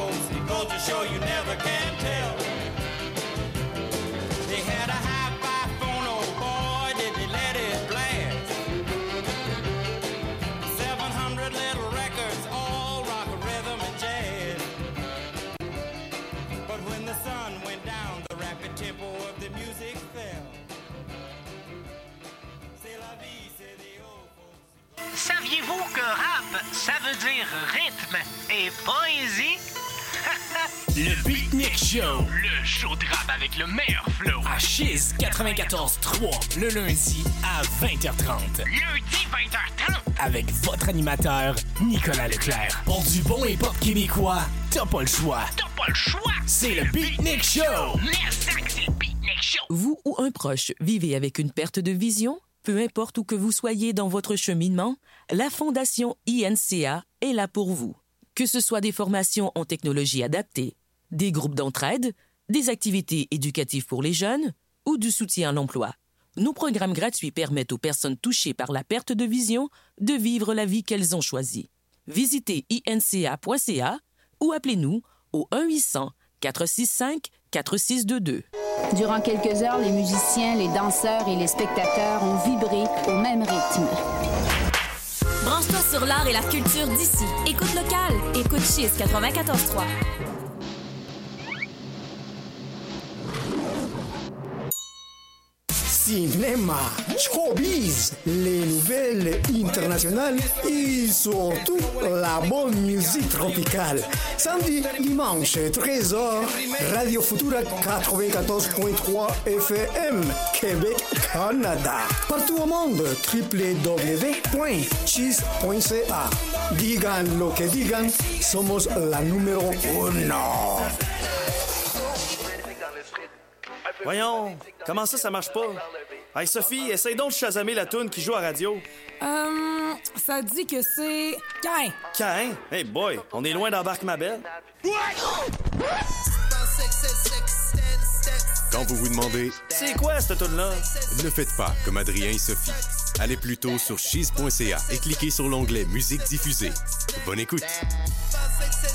ça veut dire rythme et poésie. Le Beatnik Show. Le show de rap avec le meilleur flow. À Chiz 94.3, le lundi à 20h30. Lundi 20h30. Avec votre animateur, Nicolas Leclerc. Pour du bon hip-hop québécois, t'as pas le choix. T'as pas le choix. C'est le Beatnik Show. Merci, c'est le Beatnik Show. Vous ou un proche vivez avec une perte de vision? Peu importe où que vous soyez dans votre cheminement, la Fondation INCA est là pour vous. Que ce soit des formations en technologie adaptée, des groupes d'entraide, des activités éducatives pour les jeunes ou du soutien à l'emploi, nos programmes gratuits permettent aux personnes touchées par la perte de vision de vivre la vie qu'elles ont choisie. Visitez inca.ca ou appelez-nous au 1-800-465-4622. Durant quelques heures, les musiciens, les danseurs et les spectateurs ont vibré au même rythme. Branche-toi sur l'art et la culture d'ici. Écoute local. Écoute Chiz 94.3. Cinéma, showbiz, les nouvelles internationales et surtout la bonne musique tropicale. Samedi, dimanche, 13h, Radio Futura 94.3 FM, Québec, Canada. Partout au monde, www.chiz.ca. Digan lo que digan, somos la numéro 1. Voyons, comment ça marche pas? Hey Sophie, essaye donc de chasamer la toune qui joue à radio. Ça dit que c'est... Caïn. Caïn? Hey boy, on est loin d'embarque ma belle. Quand vous vous demandez c'est quoi cette toune-là? Ne faites pas comme Adrien et Sophie. Allez plutôt sur chiz.ca et cliquez sur l'onglet Musique diffusée. Bonne écoute.